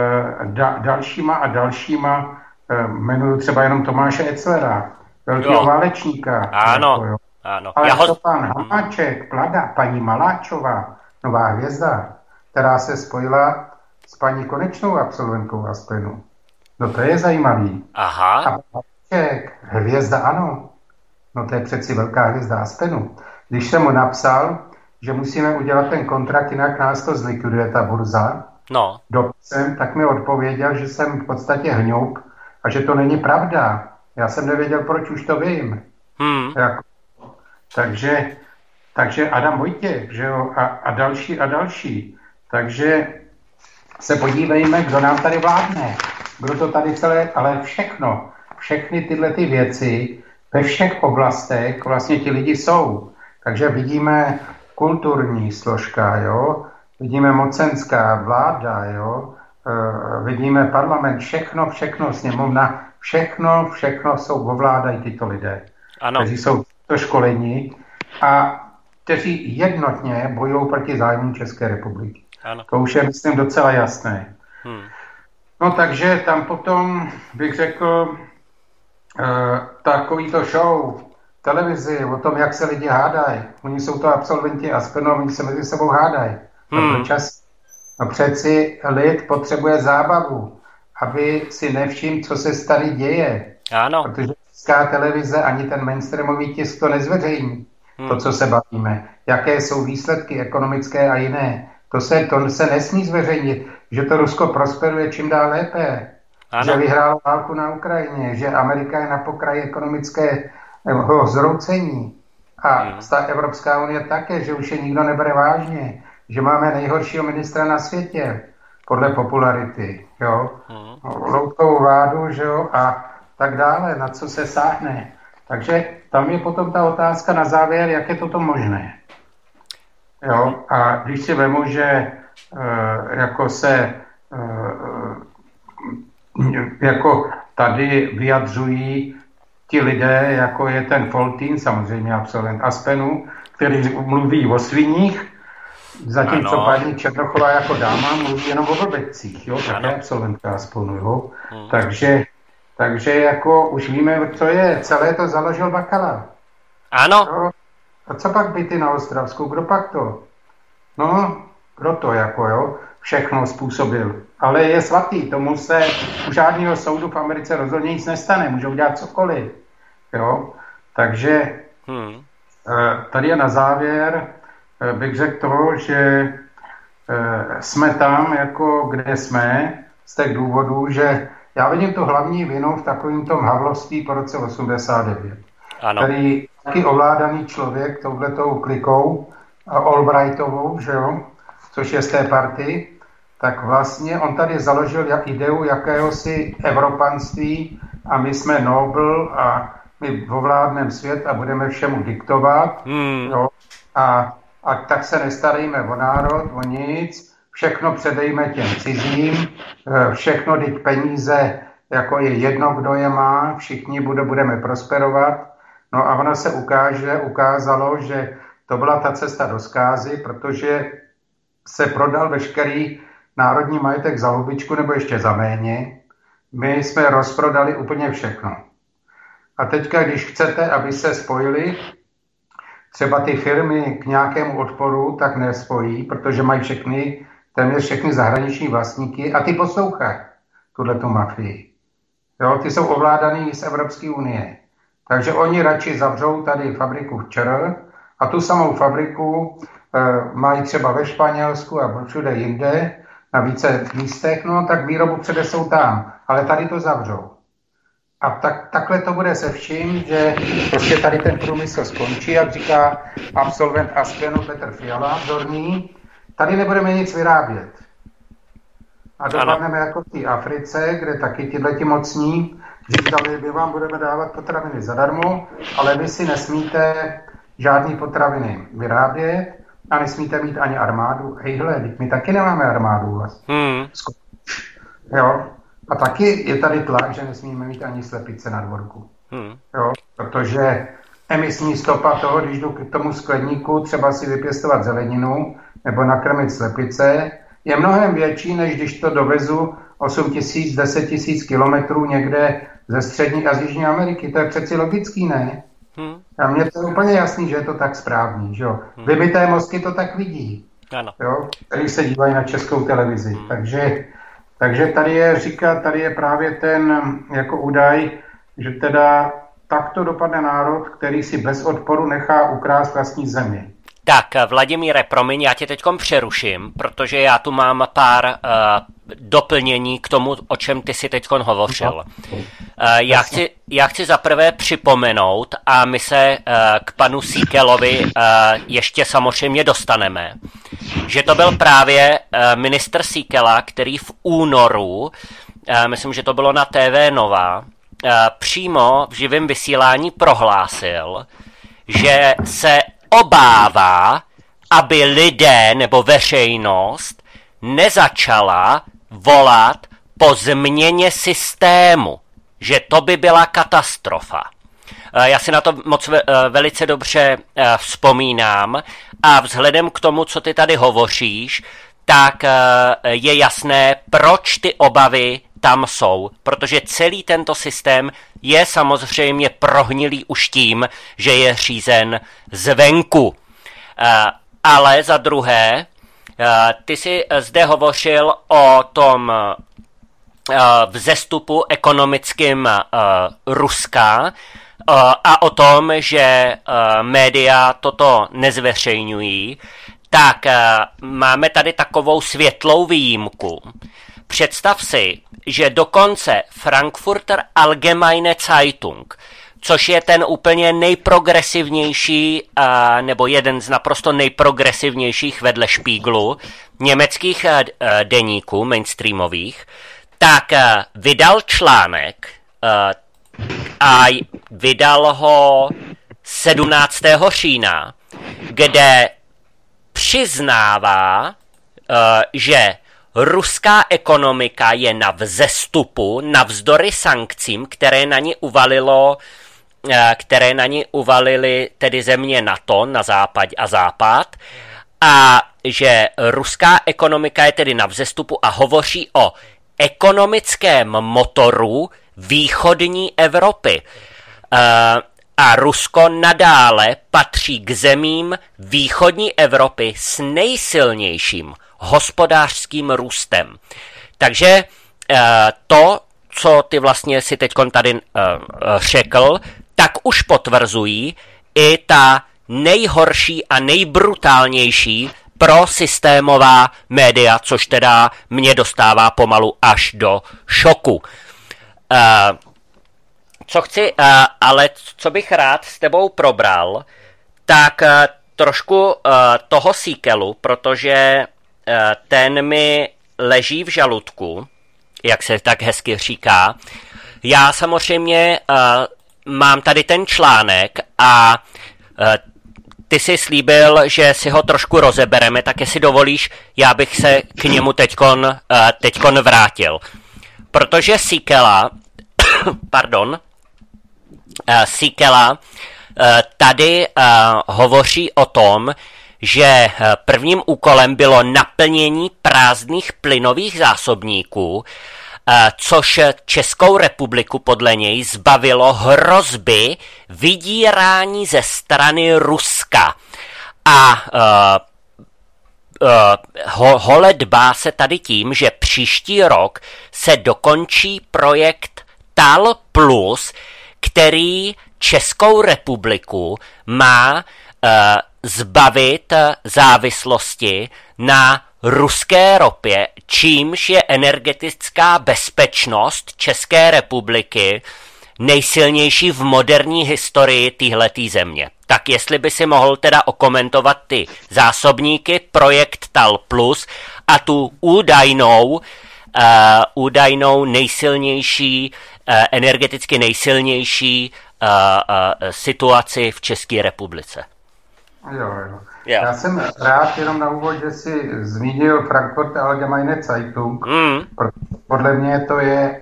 Da, dalšíma a dalšíma, jmenuji třeba jenom Tomáše Etzlera, velkého válečníka. Ano, jako, jo. ano. Ale ho... to pan Hamáček, Plada, paní Maláčová, nová hvězda, která se spojila s paní Konečnou absolventkou Aspenu. No to je zajímavý. Aha. A Hamáček, hvězda ano. No to je přeci velká hvězda Aspenu. Když jsem mu napsal, že musíme udělat ten kontrakt, jinak nás to zlikviduje ta burza, no. dopisem, tak mi odpověděl, že jsem v podstatě hňup a že to není pravda. Já jsem nevěděl, proč už to vím. Hmm. Jako, takže, takže Adam Vojtěch, že jo, a, a další a další. Takže se podívejme, kdo nám tady vládne. Kdo to tady celé, ale všechno, všechny tyhle ty věci ve všech oblastech vlastně ti lidi jsou. Takže vidíme kulturní složka, jo, vidíme mocenská vláda, jo, e, vidíme parlament, všechno, všechno, sněmovna, všechno, všechno jsou, ovládají tyto lidé, ano. Kteří jsou to školení a kteří jednotně bojují proti zájmům České republiky. Ano. To už je, myslím, docela jasné. Hmm. No takže tam potom bych řekl e, takovýto show, televizi, o tom, jak se lidi hádají. Oni jsou to absolventi Aspenu, oni se mezi sebou hádají. Hmm. Čas, no přeci lid potřebuje zábavu, aby si nevšiml, co se tady děje. Ano. Protože česká televize ani ten mainstreamový tisk to nezveřejní. Hmm. To, co se bavíme. Jaké jsou výsledky ekonomické a jiné. To se, to se nesmí zveřejnit. Že to Rusko prosperuje čím dál lépe. Ano. Že vyhrálo válku na Ukrajině. Že Amerika je na pokraji ekonomického zroucení. A hmm. ta Evropská unie také, že už je nikdo nebere vážně. že máme nejhoršího ministra na světě podle popularity, jo. Loutkovou vládu, že jo, a tak dále, na co se sáhne. Takže tam je potom ta otázka na závěr, jak je toto možné. Jo, a když si vemu, že e, jako se e, jako tady vyjadřují ti lidé, jako je ten Foltín, samozřejmě absolvent Aspenu, který mluví o sviních, zatímco paní Černochová jako dáma mluví jenom o blbecích, jo, také absolventka Aspenu, jo. Hmm. Takže, takže jako už víme, co je, celé to založil Bakala. Ano. Jo? A co pak byty na Ostravsku, kdo pak to? No, kdo to jako, jo, všechno způsobil. Ale je svatý, tomu se u žádného soudu v Americe rozhodně nic nestane, můžou dělat cokoliv, jo. Takže hmm. tady je na závěr, bych řekl to, že jsme tam, jako kde jsme, z těch důvodů, že já vidím tu hlavní vinu v takovém tom havlovství po roce osmdesát devět. Ano. Který taky ovládaný člověk touhletou klikou Albrightovou, že jo, což je z té party, tak vlastně on tady založil jak ideu jakéhosi evropanství a my jsme Nobel a my ovládneme svět a budeme všemu diktovat. Hmm. Jo, a, a tak se nestarejme o národ, o nic, všechno předejme těm cizím, všechno teď peníze, jako je jedno, kdo je má, všichni bude, budeme prosperovat. No a ono se ukáže, ukázalo, že to byla ta cesta do zkázy, protože se prodal veškerý národní majetek za hubičku nebo ještě za méně. My jsme rozprodali úplně všechno. A teďka, když chcete, aby se spojili třeba ty firmy k nějakému odporu, tak nespojí, protože mají všechny, téměř všechny zahraniční vlastníky a ty poslouchají tuhletu mafii. Jo, ty jsou ovládaný z Evropské unie. Takže oni radši zavřou tady fabriku v ČR a tu samou fabriku e, mají třeba ve Španělsku a všude jinde na více místech, no tak výrobu předesou tam, ale tady to zavřou. A tak, takhle to bude se vším, že prostě tady ten průmysl skončí, jak říká absolvent Aspenu Petr Fiala, vzorný, tady nebudeme nic vyrábět. A dopadneme jako v té Africe, kde taky tyhleti mocní říkali, my vám budeme dávat potraviny zadarmo, ale vy si nesmíte žádný potraviny vyrábět a nesmíte mít ani armádu. Hejhle, my taky nemáme armádu vlastně. Hmm. Jo. A taky je tady tlak, že nesmíme mít ani slepice na dvorku. Hmm. Jo. Protože emisní stopa toho, když jdu k tomu skleníku třeba si vypěstovat zeleninu nebo nakrmit slepice, je mnohem větší, než když to dovezu osm tisíc, deset tisíc kilometrů někde ze střední a z Jižní Ameriky. To je přeci logický, ne? Hmm. A mně to je úplně jasný, že je to tak správný, že jo. Hmm. Vybité mozky to tak vidí, ano. Jo, který se dívají na Českou televizi. Hmm. Takže, takže tady je, říká, tady je právě ten jako údaj, že teda takto dopadne národ, který si bez odporu nechá ukrást vlastní zemi. Tak, Vladimíre, promiň, já tě teďkom přeruším, protože já tu mám pár uh, doplnění k tomu, o čem ty si teďkon hovořil. Uh, já, chci, já chci zaprvé připomenout, a my se uh, k panu Síkelovi uh, ještě samozřejmě dostaneme, že to byl právě uh, ministr Síkela, který v únoru, uh, myslím, že to bylo na T V Nova, uh, přímo v živém vysílání prohlásil, že se obává, aby lidé nebo veřejnost nezačala volat po změně systému, že to by byla katastrofa. Já si na to moc velice dobře vzpomínám a vzhledem k tomu, co ty tady hovoříš, tak je jasné, proč ty obavy tam jsou, protože celý tento systém je samozřejmě prohnilý už tím, že je řízen zvenku. Ale za druhé, ty jsi zde hovořil o tom vzestupu ekonomickým Ruska a o tom, že média toto nezveřejňují, tak máme tady takovou světlou výjimku. Představ si, že dokonce Frankfurter Allgemeine Zeitung což je ten úplně nejprogresivnější, nebo jeden z naprosto nejprogresivnějších vedle Špíglu německých deníků mainstreamových, tak vydal článek a vydal ho sedmnáctého října, kde přiznává, že ruská ekonomika je na vzestupu navzdory sankcím, které na ní uvalilo, které na ní uvalily tedy země NATO na západ a západ, a že ruská ekonomika je tedy na vzestupu a hovoří o ekonomickém motoru východní Evropy. A Rusko nadále patří k zemím východní Evropy s nejsilnějším hospodářským růstem. Takže to, co ty vlastně si teď tady řekl, tak už potvrzují i ta nejhorší a nejbrutálnější prosystémová média, což teda mě dostává pomalu až do šoku. Co chci, ale co bych rád s tebou probral, tak trošku toho Síkelu, protože ten mi leží v žaludku, jak se tak hezky říká. Já samozřejmě mám tady ten článek a ty jsi slíbil, že si ho trošku rozebereme, tak jestli dovolíš, já bych se k němu teďkon, teďkon vrátil. Protože Síkela, pardon, Síkela tady hovoří o tom, že prvním úkolem bylo naplnění prázdných plynových zásobníků, což Českou republiku podle něj zbavilo hrozby vydírání ze strany Ruska. A uh, uh, holedbá se tady tím, že příští rok se dokončí projekt TAL Plus, který Českou republiku má uh, zbavit závislosti na ruské ropě, čímž je energetická bezpečnost České republiky nejsilnější v moderní historii téhletý země. Tak jestli by si mohl teda okomentovat ty zásobníky, projekt TAL Plus a tu údajnou, uh, údajnou nejsilnější, uh, energeticky nejsilnější uh, uh, situaci v České republice. Jo, jo. Jo. Já jsem rád jenom na úvod, že jsi zmínil Frankfurter Allgemeine Zeitung. Mm. Podle mě to je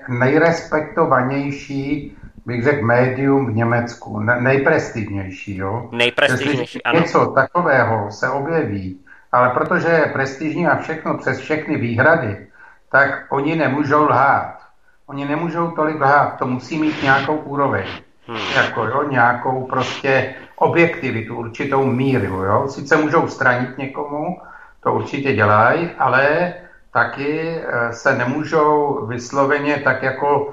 nejrespektovanější, bych řekl, médium v Německu. Ne- nejprestižnější, jo. Nejprestižnější, ano. Něco takového se objeví, ale protože je prestižní a všechno přes všechny výhrady, tak oni nemůžou lhát. Oni nemůžou tolik lhát, to musí mít nějakou úroveň. Hmm. Jako, jo, nějakou prostě objektivitu, určitou míru, jo. Sice můžou stranit někomu, to určitě dělají, ale taky se nemůžou vysloveně tak jako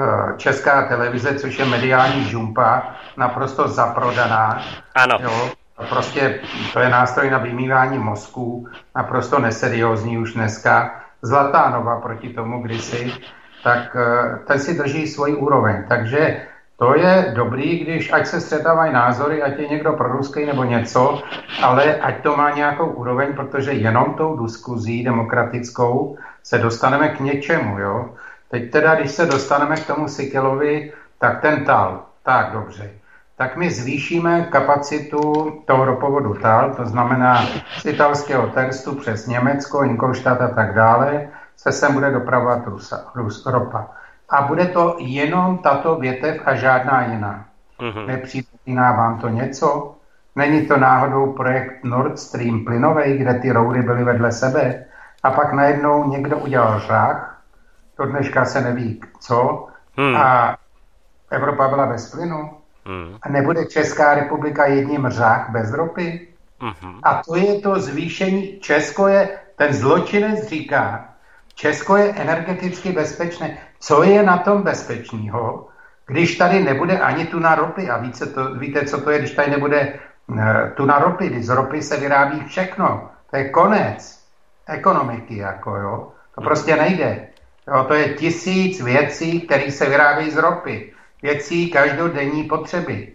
Česká televize, což je mediální žumpa, naprosto zaprodaná. Ano. Jo. Prostě to je nástroj na vymývání mozků, naprosto neseriózní už dneska. Zlatá Nova proti tomu kdysi, tak ten si drží svoji úroveň. Takže to je dobrý, když ať se střetávají názory, ať je někdo proruský nebo něco, ale ať to má nějakou úroveň, protože jenom tou diskuzí demokratickou se dostaneme k něčemu, jo. Teď teda, když se dostaneme k tomu Síkelovi, tak ten TAL, tak dobře. Tak my zvýšíme kapacitu toho ropovodu TAL, to znamená z italského Terstu přes Německo, Ingolstadt a tak dále, se sem bude dopravovat Rusa, Rus, ropa. A bude to jenom tato větev a žádná jiná. Mm-hmm. Nepřipomíná vám to něco? Není to náhodou projekt Nord Stream plynovej, kde ty roury byly vedle sebe? A pak najednou někdo udělal řák, do dneška se neví co, mm. a Evropa byla bez plynu. Mm. A nebude Česká republika jedním řák bez ropy? Mm-hmm. A to je to zvýšení. Česko je, ten zločinec říká, Česko je energeticky bezpečné. Co je na tom bezpečného, když tady nebude ani tuna ropy? A více to, víte, co to je, když tady nebude uh, tuna ropy? Když z ropy se vyrábí všechno. To je konec ekonomiky, jako jo. To prostě nejde. Jo, to je tisíc věcí, které se vyrábějí z ropy. věcí každodenní potřeby.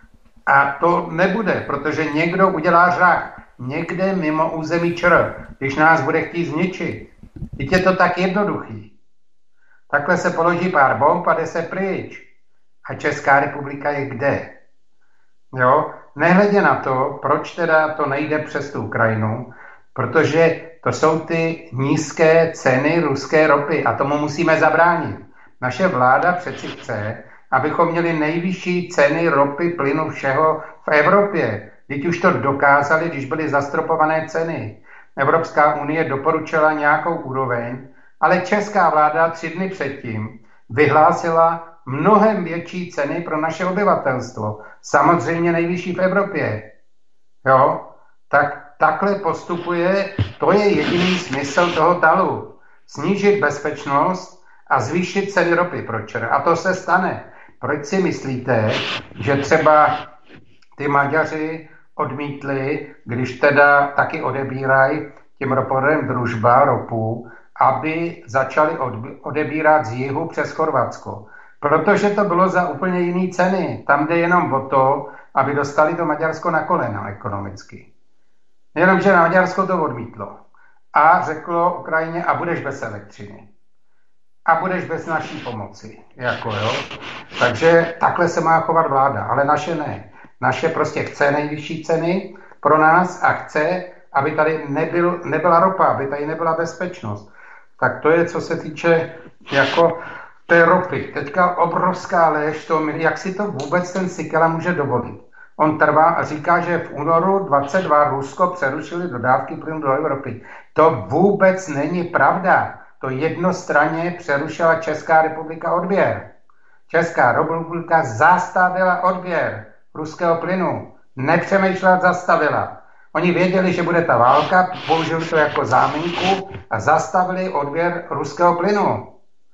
A to nebude, protože někdo udělá řák někde mimo území ČR, když nás bude chtít zničit. Teď je to tak jednoduchý. Takhle se položí pár bomb a jde se pryč. A Česká republika je kde? Jo? Nehledě na to, proč teda to nejde přes tu Ukrajinu, protože to jsou ty nízké ceny ruské ropy a tomu musíme zabránit. Naše vláda přeci chce, abychom měli nejvyšší ceny ropy, plynu, všeho v Evropě. Teď už to dokázali, když byly zastropované ceny. Evropská unie doporučila nějakou úroveň, ale česká vláda tři dny předtím vyhlásila mnohem větší ceny pro naše obyvatelstvo. Samozřejmě nejvyšší v Evropě. Jo? Tak takhle postupuje, to je jediný smysl toho talu. Snížit bezpečnost a zvýšit ceny ropy pro ČR. A to se stane. Proč si myslíte, že třeba ty Maďaři odmítli, když teda taky odebírají těm ropovodem Družba ropu, aby začali odebírat z jihu přes Chorvatsko? Protože to bylo za úplně jiný ceny. Tam jde jenom o to, aby dostali to Maďarsko na kolena ekonomicky. Jenomže na Maďarsko to odmítlo. A řeklo Ukrajině, a budeš bez elektřiny. A budeš bez naší pomoci. Jako, jo. Takže takhle se má chovat vláda, ale naše ne. Naše prostě chce nejvyšší ceny pro nás a chce, aby tady nebyl, nebyla ropa, aby tady nebyla bezpečnost. Tak to je, co se týče jako té ropy. Teďka obrovská lež, to, jak si to vůbec ten Síkela může dovolit. On trvá a říká, že v únoru dvacet dva Rusko přerušili dodávky plynu do Evropy. To vůbec není pravda. To jednostranně přerušila Česká republika odběr. Česká republika zastavila odběr ruského plynu. Nepřemýšlela, zastavila. Oni věděli, že bude ta válka, použili to jako záminku a zastavili odběr ruského plynu.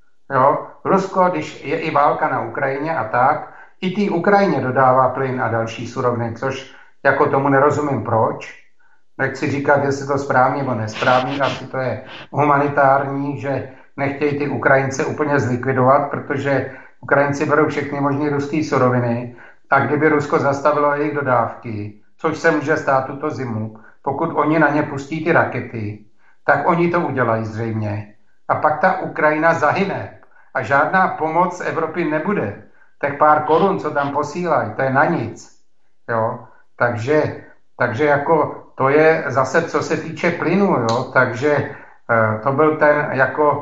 Jo? Rusko, když je i válka na Ukrajině a tak, i té Ukrajině dodává plyn a další suroviny, což jako tomu nerozumím proč. Nechci říkat, jestli to správně nebo nesprávně, asi to je humanitární, že nechtějí ty Ukrajince úplně zlikvidovat, protože Ukrajinci berou všechny možné ruské suroviny a kdyby Rusko zastavilo jejich dodávky, což se může stát tuto zimu, pokud oni na ně pustí ty rakety, tak oni to udělají zřejmě. A pak ta Ukrajina zahyne a žádná pomoc Evropy nebude. Tak pár korun, co tam posílají, to je na nic. Jo? Takže, takže jako to je zase, co se týče plynu, jo? Takže uh, to byl ten jako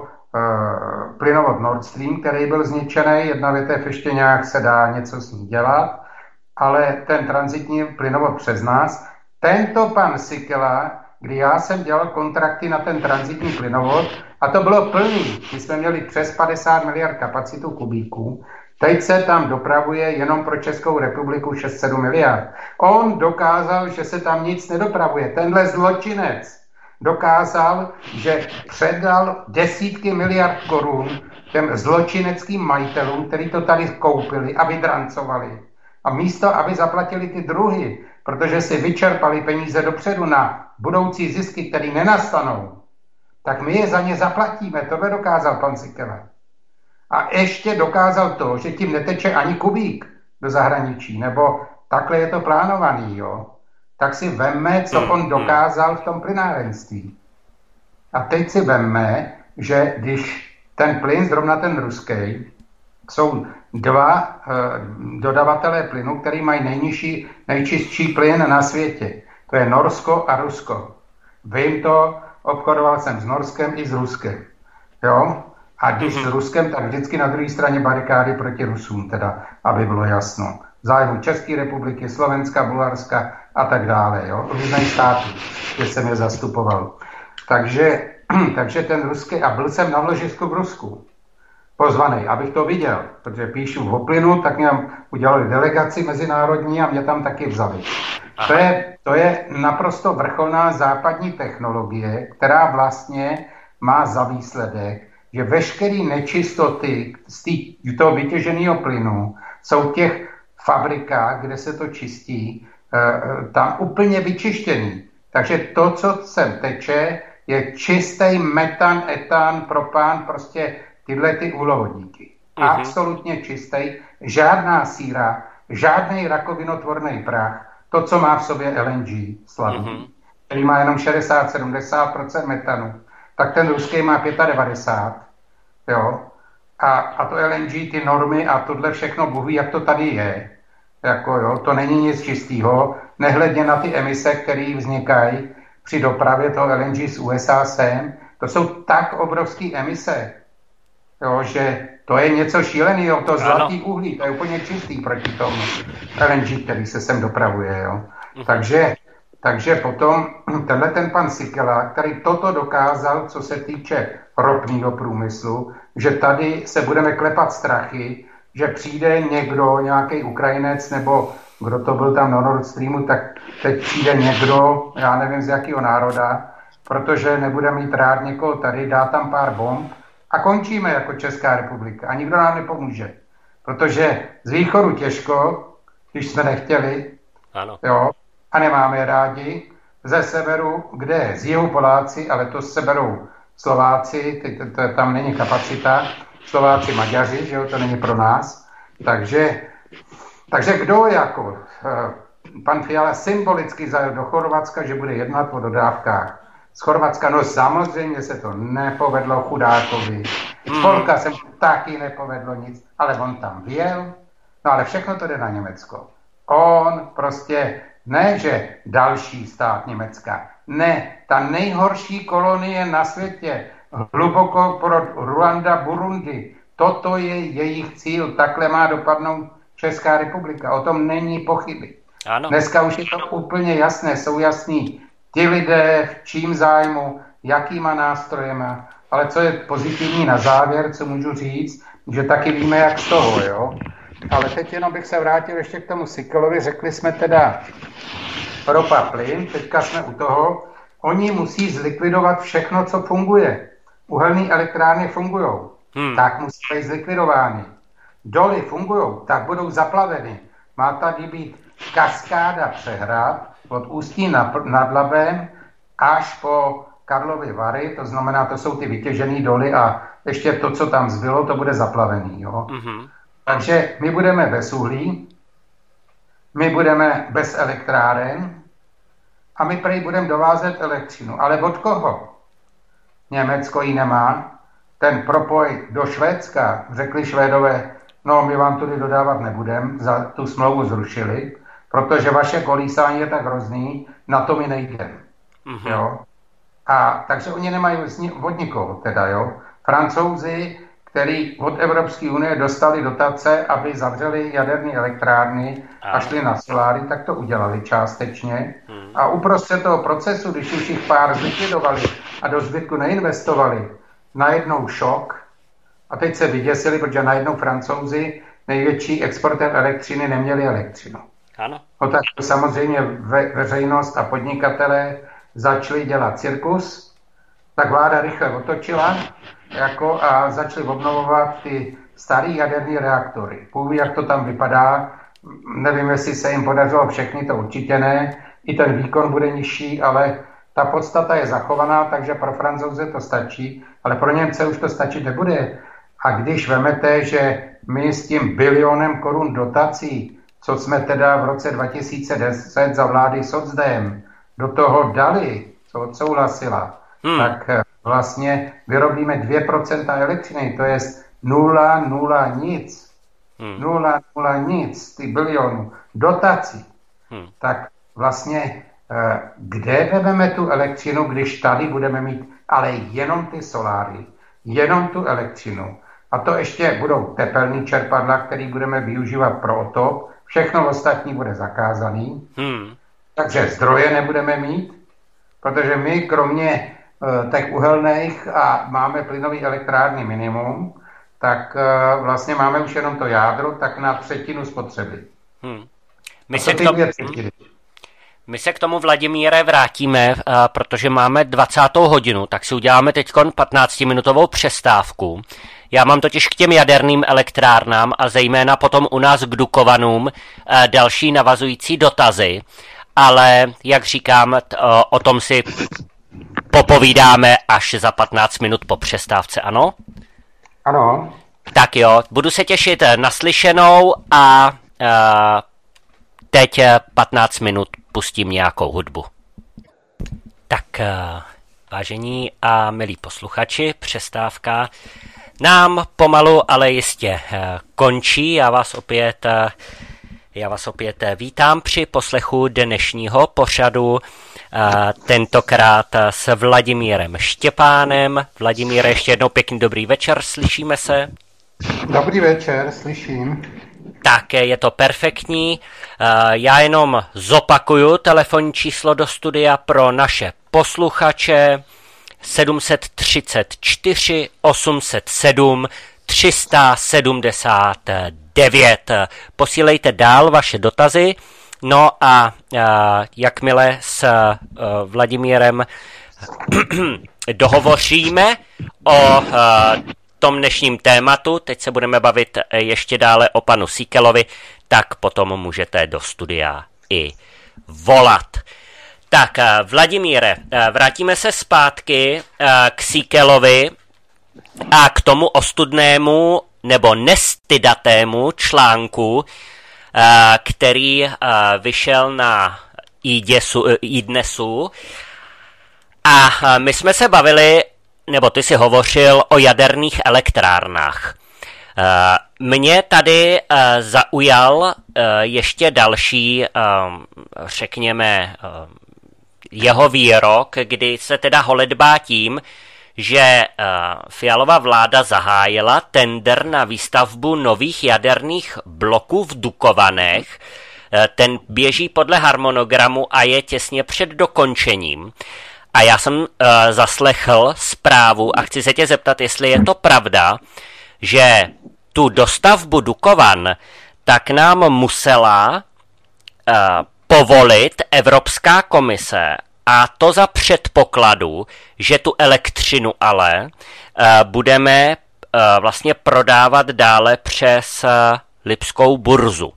uh, plynovod Nord Stream, který byl zničený, jedna větev ještě nějak se dá něco s ní dělat, ale ten tranzitní plynovod přes nás, tento pan Síkela, kdy já jsem dělal kontrakty na ten tranzitní plynovod, a to bylo plný, my jsme měli přes padesát miliard kapacitu kubíků, teď se tam dopravuje jenom pro Českou republiku šest set sedm miliard. On dokázal, že se tam nic nedopravuje. Tenhle zločinec dokázal, že předal desítky miliard korun těm zločineckým majitelům, kteří to tady koupili a vydrancovali. A místo, aby zaplatili ty druhy, protože si vyčerpali peníze dopředu na budoucí zisky, které nenastanou, tak my je za ně zaplatíme. To by dokázal pan Síkela. A ještě dokázal to, že tím neteče ani kubík do zahraničí, nebo takhle je to plánovaný, jo. Tak si vemme, co on dokázal v tom plynárenství. A teď si vemme, že když ten plyn, zrovna ten ruský, jsou dva e, dodavatelé plynu, který mají nejnižší, nejčistší plyn na světě. To je Norsko a Rusko. Vím to, obchodoval jsem s Norskem i s Ruskem. Jo? A když s Ruskem, tak vždycky na druhé straně barikády proti Rusům, teda, aby bylo jasno. Zájmu České republiky, Slovenska, Bulharska a tak dále, jo, různých států, kde jsem je zastupoval. Takže, takže ten ruský, a byl jsem na vložisku v Rusku, pozvaný, abych to viděl, protože píšu o plynu, tak mě udělali delegaci mezinárodní a mě tam taky vzali. To je, to je naprosto vrcholná západní technologie, která vlastně má za výsledek, že veškeré nečistoty z toho vytěženého plynu jsou v těch fabrikách, kde se to čistí, tam úplně vyčištěný. Takže to, co sem teče, je čistý metan, etan, propán, prostě tyhle ty uhlovodíky. mm-hmm. absolutně čistý, žádná síra, žádný rakovinotvorný prach, to, co má v sobě L N G slabý, mm-hmm. který má jenom šedesát až sedmdesát procent metanu, tak ten ruský má devadesát pět, jo. A, a to L N G, ty normy a tohle všechno Bůh ví, jak to tady je. Jako jo, to není nic čistého, nehledě na ty emise, které vznikají při dopravě toho L N G z U S A sem. To jsou tak obrovské emise, jo, že to je něco šíleného, to zlatý uhlí, to je úplně čistý proti tomu L N G, který se sem dopravuje. Jo. Takže, takže potom tenhle ten pan Síkela, který toto dokázal, co se týče ropného průmyslu, že tady se budeme klepat strachy, že přijde někdo, nějaký Ukrajinec, nebo kdo to byl tam na Nord Streamu, tak teď přijde někdo, já nevím z jakého národa, protože nebude mít rád někoho tady, dá tam pár bomb a končíme jako Česká republika. A nikdo nám nepomůže. Protože z východu těžko, když jsme nechtěli, ano. Jo, a nemáme je rádi, ze severu, kde z jihu Poláci, ale to se berou Slováci, teď to, to, tam není kapacita, Slováci, Maďaři, že jo, to není pro nás. Takže, takže kdo jako pan Fiala symbolicky zajel do Chorvatska, že bude jednat o dodávkách z Chorvatska, no samozřejmě se to nepovedlo chudákovi. Z Polska se mu taky nepovedlo nic, ale on tam věl, no ale všechno to jde na Německo. On prostě, ne že další stát Německa, ne, ta nejhorší kolonie na světě, hluboko pro Ruanda, Burundi. Toto je jejich cíl, takhle má dopadnout Česká republika. O tom není pochyby. Ano. Dneska už je to úplně jasné, jsou jasní ti lidé, v čím zájmu, jakýma nástrojema, ale co je pozitivní na závěr, co můžu říct, že taky víme, jak z toho, jo. Ale teď jenom bych se vrátil ještě k tomu Síkelovi, řekli jsme teda ropa, plyn, teďka jsme u toho, oni musí zlikvidovat všechno, co funguje. Uhelné elektrárny fungujou, hmm. tak musí být zlikvidovány. Doly fungujou, tak budou zaplaveny. Má tady být kaskáda přehrad od Ústí nad Labem až po Karlovy Vary, to znamená, to jsou ty vytěžené doly a ještě to, co tam zbylo, to bude zaplavený. Jo? Hmm. Takže my budeme bez uhlí, my budeme bez elektráren a my prej budeme dovázet elektřinu. Ale od koho? Německo ji nemá. Ten propoj do Švédska, řekli Švédové, no my vám tudy dodávat nebudeme, za tu smlouvu zrušili, protože vaše kolísání je tak hrozný, na to my nejdeme. Mm-hmm. Jo? A takže oni nemají od nikoho teda, jo. Francouzi, který od Evropské unie dostali dotace, aby zavřeli jaderné elektrárny a šli na soláry, tak to udělali částečně. Hmm. A uprostřed toho procesu, když už jich pár zlikvidovali a do zbytku neinvestovali, najednou šok. A teď se vyděsili, protože najednou Francouzi, největší exportér elektřiny, neměli elektřinu. Ano. No tak samozřejmě ve, veřejnost a podnikatelé začali dělat cirkus, tak vláda rychle otočila jako a začali obnovovat ty staré jaderné reaktory. Půví, jak to tam vypadá, nevím, jestli se jim podařilo všechny, to určitě ne, i ten výkon bude nižší, ale ta podstata je zachovaná, takže pro Francouze to stačí, ale pro Němce už to stačit nebude. A když vemete, že my s tím bilionem korun dotací, co jsme teda v roce dva tisíce deset za vlády socdem do toho dali, co odsouhlasila, hmm. tak vlastně vyrobíme dvě procenta elektřiny, to je nula, nula, nic. Hmm. Nula, nula, nic, ty bilionů dotací. Hmm. Tak vlastně kde vezmeme tu elektřinu, když tady budeme mít ale jenom ty soláry, jenom tu elektřinu. A to ještě budou tepelný čerpadla, který budeme využívat pro otop. Všechno ostatní bude zakázaný. Hmm. Takže zdroje nebudeme mít, protože my kromě uh, těch uhelných a máme plynové elektrárny minimum, tak uh, vlastně máme už jenom to jádro, tak na třetinu spotřeby. Hmm. My se k tomu... My se k tomu, Vladimíre, vrátíme, protože máme dvacátou hodinu, tak si uděláme teď patnáctiminutovou přestávku. Já mám totiž k těm jaderným elektrárnám a zejména potom u nás k Dukovanům další navazující dotazy, ale jak říkám, o tom si popovídáme až za patnáct minut po přestávce, ano? Ano. Tak jo, budu se těšit na slyšenou a uh, teď patnáct minut pustím nějakou hudbu. Tak, uh, vážení a milí posluchači, přestávka nám pomalu, ale jistě uh, končí. Já vás opět, uh, já vás opět vítám při poslechu dnešního pořadu, uh, tentokrát s Vladimírem Štěpánem. Vladimíre, ještě jednou pěkný dobrý večer, slyšíme se? Dobrý večer, slyším. Tak, je to perfektní. Já jenom zopakuju telefonní číslo do studia pro naše posluchače sedm set třicet čtyři osm set sedm tři sta sedmdesát devět. Posílejte dál vaše dotazy. No a jakmile s Vladimírem dohovoříme o tom dnešním tématu, teď se budeme bavit ještě dále o panu Síkelovi, tak potom můžete do studia i volat. Tak, Vladimíre, vrátíme se zpátky k Síkelovi a k tomu ostudnému nebo nestydatému článku, který vyšel na iDnesu. A my jsme se bavili, nebo ty si hovořil o jaderných elektrárnách. Mě tady zaujal ještě další, řekněme, jeho výrok, kdy se teda holedbá tím, že Fialova vláda zahájila tendr na výstavbu nových jaderných bloků v Dukovanech. Ten běží podle harmonogramu a je těsně před dokončením. A já jsem uh, zaslechl zprávu a chci se tě zeptat, jestli je to pravda, že tu dostavbu Dukovan tak nám musela uh, povolit Evropská komise, a to za předpokladu, že tu elektřinu ale uh, budeme uh, vlastně prodávat dále přes uh, Lipskou burzu.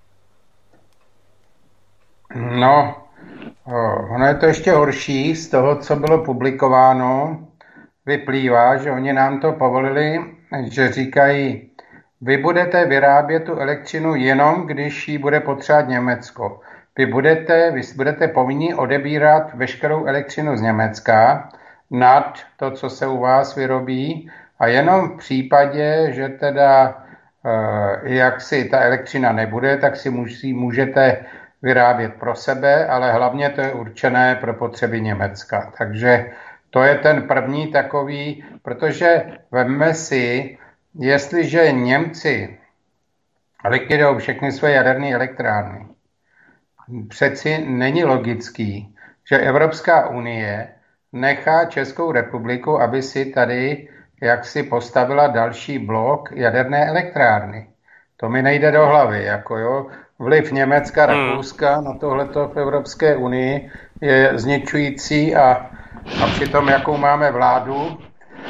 No, ono je to ještě horší. Z toho, co bylo publikováno, vyplývá, že oni nám to povolili, že říkají, vy budete vyrábět tu elektřinu jenom, když ji bude potřebovat Německo. Vy budete, vy budete povinni odebírat veškerou elektřinu z Německa nad to, co se u vás vyrobí, a jenom v případě, že teda jak si ta elektřina nebude, tak si musí, můžete vyrábět pro sebe, ale hlavně to je určené pro potřeby Německa. Takže to je ten první takový, protože vemme si, jestliže Němci likvidují všechny své jaderné elektrárny, přeci není logický, že Evropská unie nechá Českou republiku, aby si tady jaksi postavila další blok jaderné elektrárny. To mi nejde do hlavy, jako jo. Vliv Německa, Rakouska na tohleto v Evropské unii je zničující a, a přitom jakou máme vládu,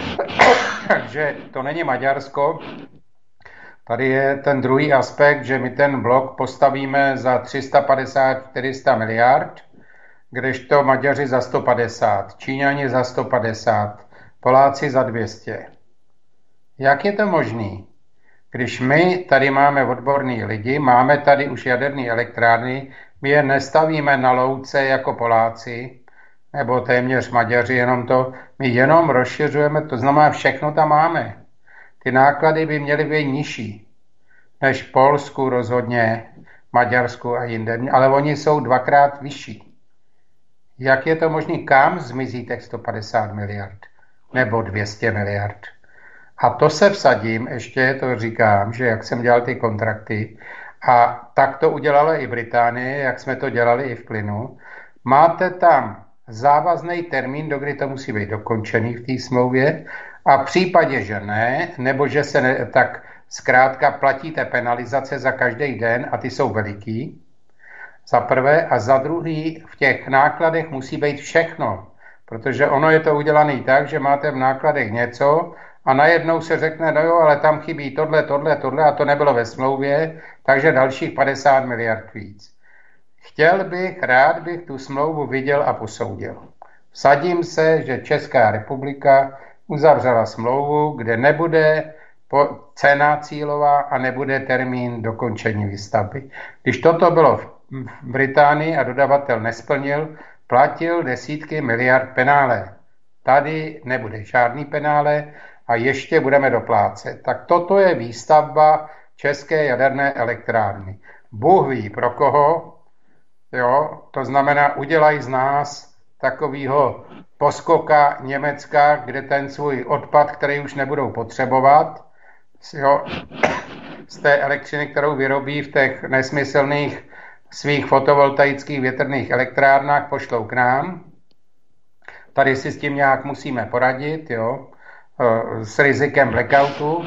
takže to není Maďarsko. Tady je ten druhý aspekt, že my ten blok postavíme za tři sta padesát až čtyři sta miliard, kdežto Maďaři za sto padesát, Číňani za sto padesát, Poláci za dvě stě. Jak je to možný? Když my tady máme odborný lidi, máme tady už jaderné elektrárny, my je nestavíme na louce jako Poláci, nebo téměř Maďaři, jenom to, my jenom rozšiřujeme, to znamená, všechno tam máme. Ty náklady by měly být nižší než v Polsku rozhodně, Maďarsku a jinde, ale oni jsou dvakrát vyšší. Jak je to možné, kam zmizí těch sto padesát miliard nebo dvě stě miliard? A to se vsadím, ještě to říkám, že jak jsem dělal ty kontrakty, a tak to udělala i Británie, jak jsme to dělali i v plynu, máte tam závazný termín, do kdy to musí být dokončený v té smlouvě, a v případě, že ne, nebo že se ne, tak zkrátka platíte penalizace za každý den a ty jsou veliký, za prvé, a za druhý v těch nákladech musí být všechno, protože ono je to udělané tak, že máte v nákladech něco a najednou se řekne, no jo, ale tam chybí tohle, tohle, tohle a to nebylo ve smlouvě, takže dalších padesát miliard víc. Chtěl bych, rád bych tu smlouvu viděl a posoudil. Vsadím se, že Česká republika uzavřela smlouvu, kde nebude po, cena cílová a nebude termín dokončení výstavby. Když toto bylo v Británii a dodavatel nesplnil, platil desítky miliard penále. Tady nebude žádný penále a ještě budeme doplácet. Tak toto je výstavba české jaderné elektrárny. Bůh ví pro koho, jo, to znamená, udělají z nás takovýho poskoka Německa, kde ten svůj odpad, který už nebudou potřebovat, jo, z té elektřiny, kterou vyrobí v těch nesmyslných svých fotovoltaických větrných elektrárnách, pošlou k nám. Tady si s tím nějak musíme poradit, jo, s rizikem blackoutu.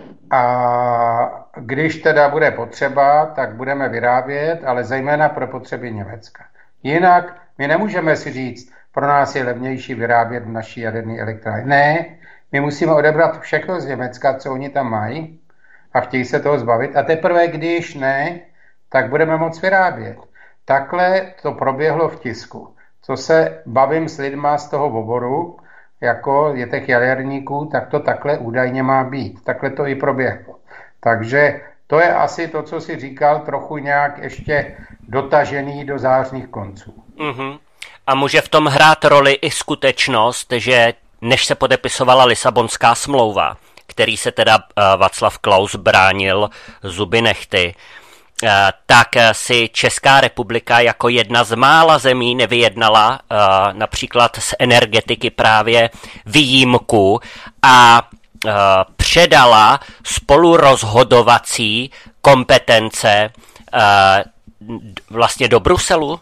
A když teda bude potřeba, tak budeme vyrábět, ale zejména pro potřeby Německa. Jinak my nemůžeme si říct, pro nás je levnější vyrábět v naší jaderné elektrárně. Ne, my musíme odebrat všechno z Německa, co oni tam mají a chtějí se toho zbavit. A teprve, když ne, tak budeme moct vyrábět. Takhle to proběhlo v tisku. Co se bavím s lidma z toho oboru, jako je těch jaderníků, tak to takhle údajně má být. Takhle to i proběhlo. Takže to je asi to, co si říkal, trochu nějak ještě dotažený do zářných konců. Mm-hmm. A může v tom hrát roli i skutečnost, že než se podepisovala Lisabonská smlouva, který se teda uh, Václav Klaus bránil zuby nehty, uh, tak si Česká republika jako jedna z mála zemí nevyjednala uh, například z energetiky právě výjimku a uh, předala spolurozhodovací kompetence uh, vlastně do Bruselu?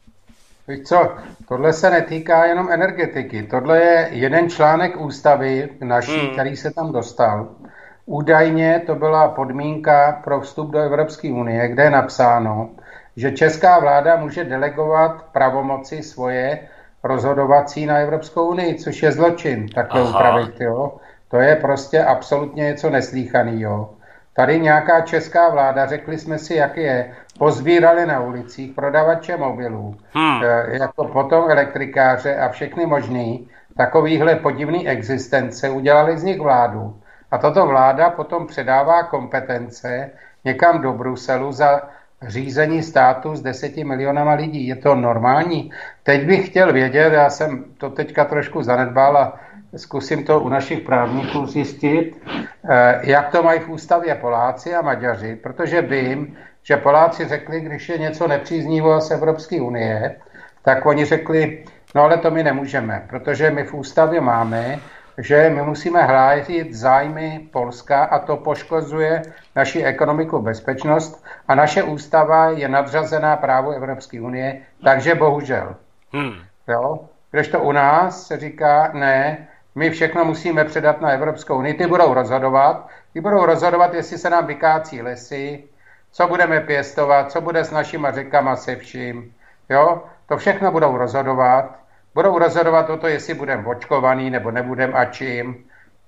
Víš co, tohle se netýká jenom energetiky. Tohle je jeden článek ústavy naší, hmm. který se tam dostal. Údajně to byla podmínka pro vstup do Evropské unie, kde je napsáno, že česká vláda může delegovat pravomoci svoje rozhodovací na Evropskou unii, což je zločin, takhle upravit, jo. To je prostě absolutně něco neslýchaného. Tady nějaká česká vláda, řekli jsme si, jak je, pozbírali na ulicích prodavače mobilů, hmm. jako potom elektrikáře a všechny možný takovýhle podivný existence, udělali z nich vládu. A tato vláda potom předává kompetence někam do Bruselu za řízení státu s deseti milionama lidí. Je to normální? Teď bych chtěl vědět, já jsem to teďka trošku zanedbal a zkusím to u našich právníků zjistit, jak to mají v ústavě Poláci a Maďaři, protože vím, že Poláci řekli, když je něco nepříznivého z Evropské unie, tak oni řekli, no ale to my nemůžeme, protože my v ústavě máme, že my musíme hájit zájmy Polska a to poškozuje naši ekonomiku, bezpečnost a naše ústava je nadřazená právu Evropské unie, takže bohužel. Hmm. Jo? Kdežto u nás se říká, ne, my všechno musíme předat na Evropskou unii, ty budou rozhodovat, ty budou rozhodovat, jestli se nám vykácí lesy, co budeme pěstovat, co bude s našima řekama se vším, jo, to všechno budou rozhodovat, budou rozhodovat o to, jestli budeme očkovaný nebo nebudeme a čím,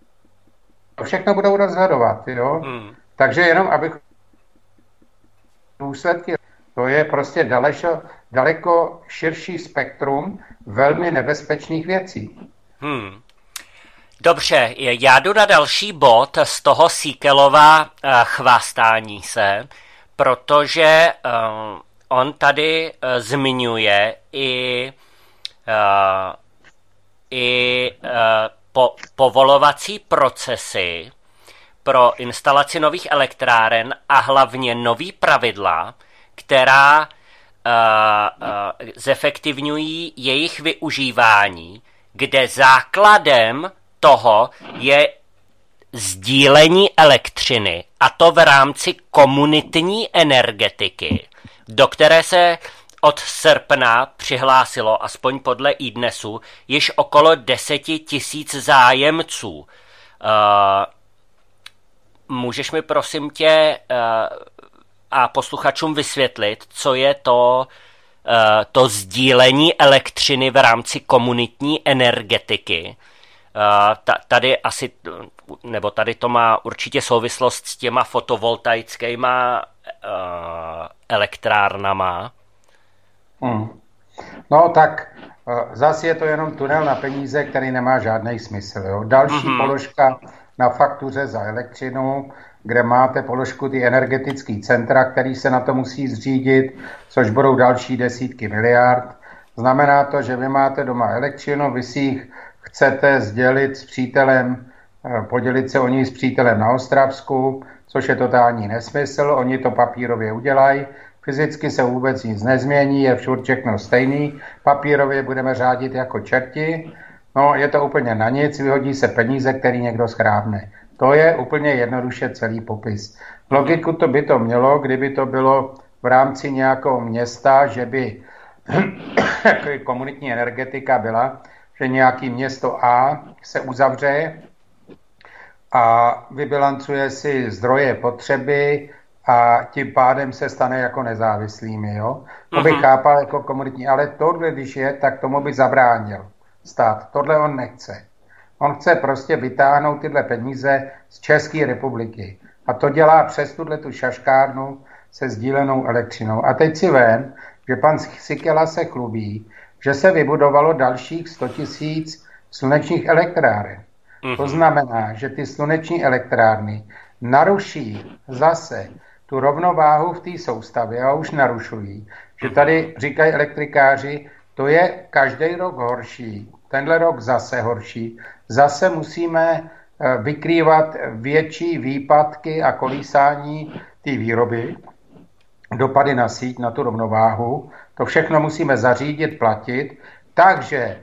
to všechno budou rozhodovat, jo, hmm. takže jenom abych důsledky, to je prostě daleko, daleko širší spektrum velmi nebezpečných věcí. Hmm. Dobře, já jdu na další bod z toho Síkelova uh, chvástání se, protože uh, on tady uh, zmiňuje i, uh, i uh, po, povolovací procesy pro instalaci nových elektráren a hlavně nový pravidla, která uh, uh, zefektivňují jejich využívání, kde základem toho je sdílení elektřiny, a to v rámci komunitní energetiky, do které se od srpna přihlásilo, aspoň podle iDnesu, již okolo deseti tisíc zájemců. Uh, můžeš mi prosím tě uh, a posluchačům vysvětlit, co je to, uh, to sdílení elektřiny v rámci komunitní energetiky? Uh, tady asi, nebo tady to má určitě souvislost s těma fotovoltaickýma uh, elektrárnama. Hmm. No tak uh, zase je to jenom tunel na peníze, který nemá žádný smysl. Jo? Další mm-hmm. položka na faktuře za elektřinu, kde máte položku ty energetický centra, který se na to musí zřídit, což budou další desítky miliard. Znamená to, že vy máte doma elektřinu, vy si jich chcete sdělit s přítelem, podělit se o ní s přítelem na Ostravsku, což je totální nesmysl, oni to papírově udělají, fyzicky se vůbec nic nezmění, je všude všechno stejný, papírově budeme řádit jako čerti, no je to úplně na nic, vyhodí se peníze, který někdo schrábne. To je úplně jednoduše celý popis. Logiku to by to mělo, kdyby to bylo v rámci nějakého města, že by jako komunitní energetika byla, že nějaký město A se uzavře a vybilancuje si zdroje potřeby a tím pádem se stane jako nezávislými. Jo? To bych chápal jako komunitní, ale tohle, když je, tak tomu by zabránil stát. Tohle on nechce. On chce prostě vytáhnout tyhle peníze z České republiky. A to dělá přes tuhle tu šaškárnu se sdílenou elektřinou. A teď si vem, že pan Síkela se chlubí, že se vybudovalo dalších sto tisíc slunečních elektráren. Mm-hmm. To znamená, že ty sluneční elektrárny naruší zase tu rovnováhu v té soustavě a už narušují. Že tady říkají elektrikáři, to je každý rok horší, tenhle rok zase horší. Zase musíme vykrývat větší výpadky a kolísání té výroby, dopady na síť, na tu rovnováhu. To všechno musíme zařídit, platit. Takže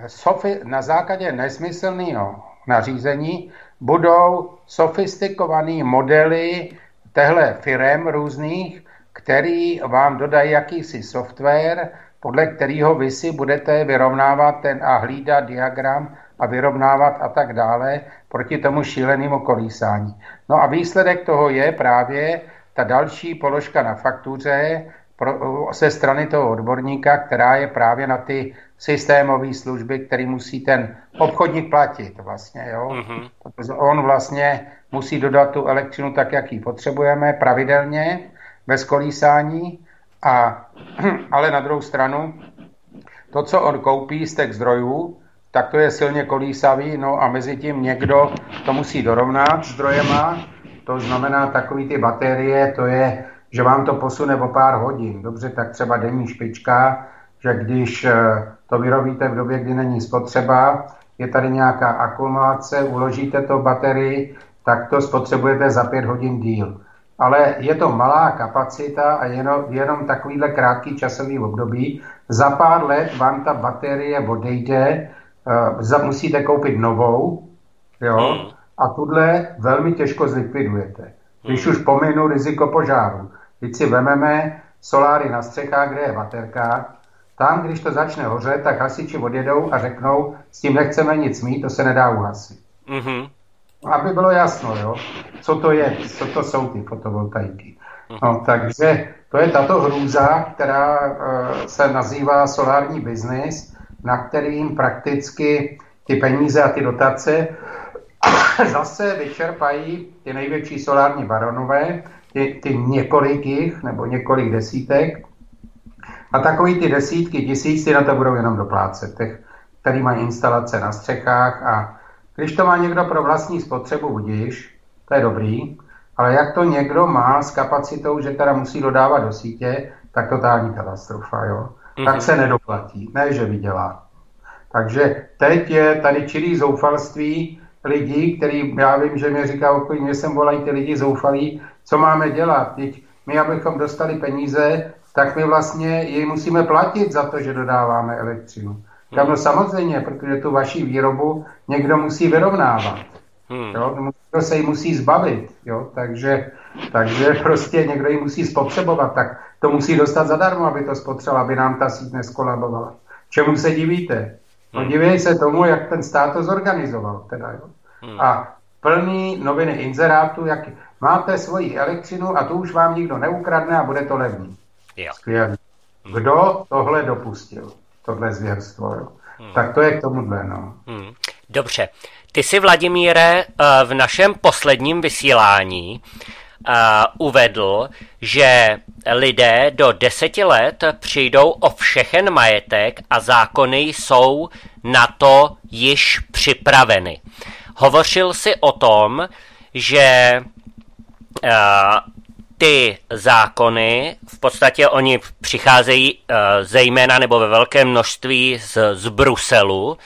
na základě nesmyslného nařízení budou sofistikované modely těchto firem různých, který vám dodají jakýsi software, podle kterého vy si budete vyrovnávat ten a hlídat diagram a vyrovnávat a tak dále proti tomu šílenému kolísání. No a výsledek toho je právě ta další položka na faktuře pro, ze strany toho odborníka, která je právě na ty systémové služby, který musí ten obchodník platit vlastně, jo. Mm-hmm. Protože on vlastně musí dodat tu elektřinu tak, jak ji potřebujeme, pravidelně, bez kolísání, a, ale na druhou stranu, to, co on koupí z těch zdrojů, tak to je silně kolísavý, no a mezi tím někdo to musí dorovnat zdrojema, to znamená takový ty baterie, to je, že vám to posune o pár hodin. Dobře, tak třeba denní špička, že když to vyrobíte v době, kdy není spotřeba, je tady nějaká akumulace, uložíte to v baterii, tak to spotřebujete za pět hodin díl. Ale je to malá kapacita a jenom, jenom takovýhle krátký časový období. Za pár let vám ta baterie odejde, uh, musíte koupit novou, jo, a tuhle velmi těžko zlikvidujete. Když už pominu riziko požáru, když si vememe soláry na střechách, kde je baterka, tam, když to začne hořet, tak hasiči odjedou a řeknou, s tím nechceme nic mít, to se nedá uhasit. Mm-hmm. Aby bylo jasno, jo, co to je, co to jsou ty fotovoltaiky. No, takže to je tato hrůza, která uh, se nazývá solární biznis, na kterým prakticky ty peníze a ty dotace zase vyčerpají ty největší solární baronové, ty, ty několik jich, nebo několik desítek. A takový ty desítky tisíc, ty na to budou jenom doplácet, těch, který mají instalace na střechách, a když to má někdo pro vlastní spotřebu, budíš, to je dobrý, ale jak to někdo má s kapacitou, že teda musí dodávat do sítě, tak totální katastrofa, jo. Mm-hmm. Tak se nedoplatí, ne, že vydělá. Takže teď je tady čirý zoufalství lidí, který, já vím, že mě říká okolí, mě sem volají ty lidi zoufalí, co máme dělat. Teď my, abychom dostali peníze, tak my vlastně jej musíme platit za to, že dodáváme elektřinu. Hmm. No samozřejmě, protože tu vaši výrobu někdo musí vyrovnávat. Hmm. Jo? Někdo se jí musí zbavit. Jo? Takže, takže prostě někdo ji musí spotřebovat. Tak to musí dostat zadarmo, aby to spotřeboval, aby nám ta síť neskolabovala. Čemu se divíte? No divěj se tomu, jak ten stát to zorganizoval. Teda, jo? Hmm. A plný noviny inzerátu, jak máte svoji elektřinu a tu už vám nikdo neukradne a bude to levný. Skvělý. Kdo tohle dopustil? Tohle zvěrstvo, jo. Hmm. Tak to je k tomuhle, no. Hmm. Dobře. Ty jsi, Vladimíre, v našem posledním vysílání uvedl, že lidé do deseti let přijdou o všechen majetek a zákony jsou na to již připraveny. hovořil si o tom, že uh, ty zákony, v podstatě oni přicházejí uh, zejména nebo ve velkém množství z, z Bruselu, uh,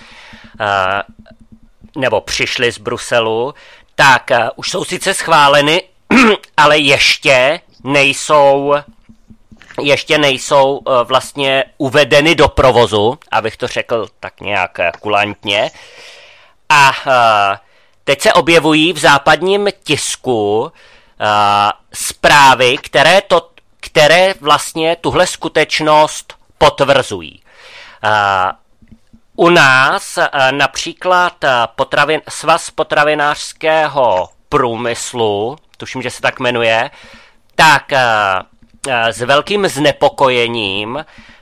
nebo přišli z Bruselu, tak uh, už jsou sice schváleny, ale ještě nejsou ještě nejsou uh, vlastně uvedeny do provozu, abych to řekl tak nějak uh, kulantně. A uh, teď se objevují v západním tisku uh, zprávy, které, to, které vlastně tuhle skutečnost potvrzují. Uh, u nás uh, například uh, potravin, Svaz potravinářského průmyslu, tuším, že se tak jmenuje, tak uh, uh, s velkým znepokojením uh,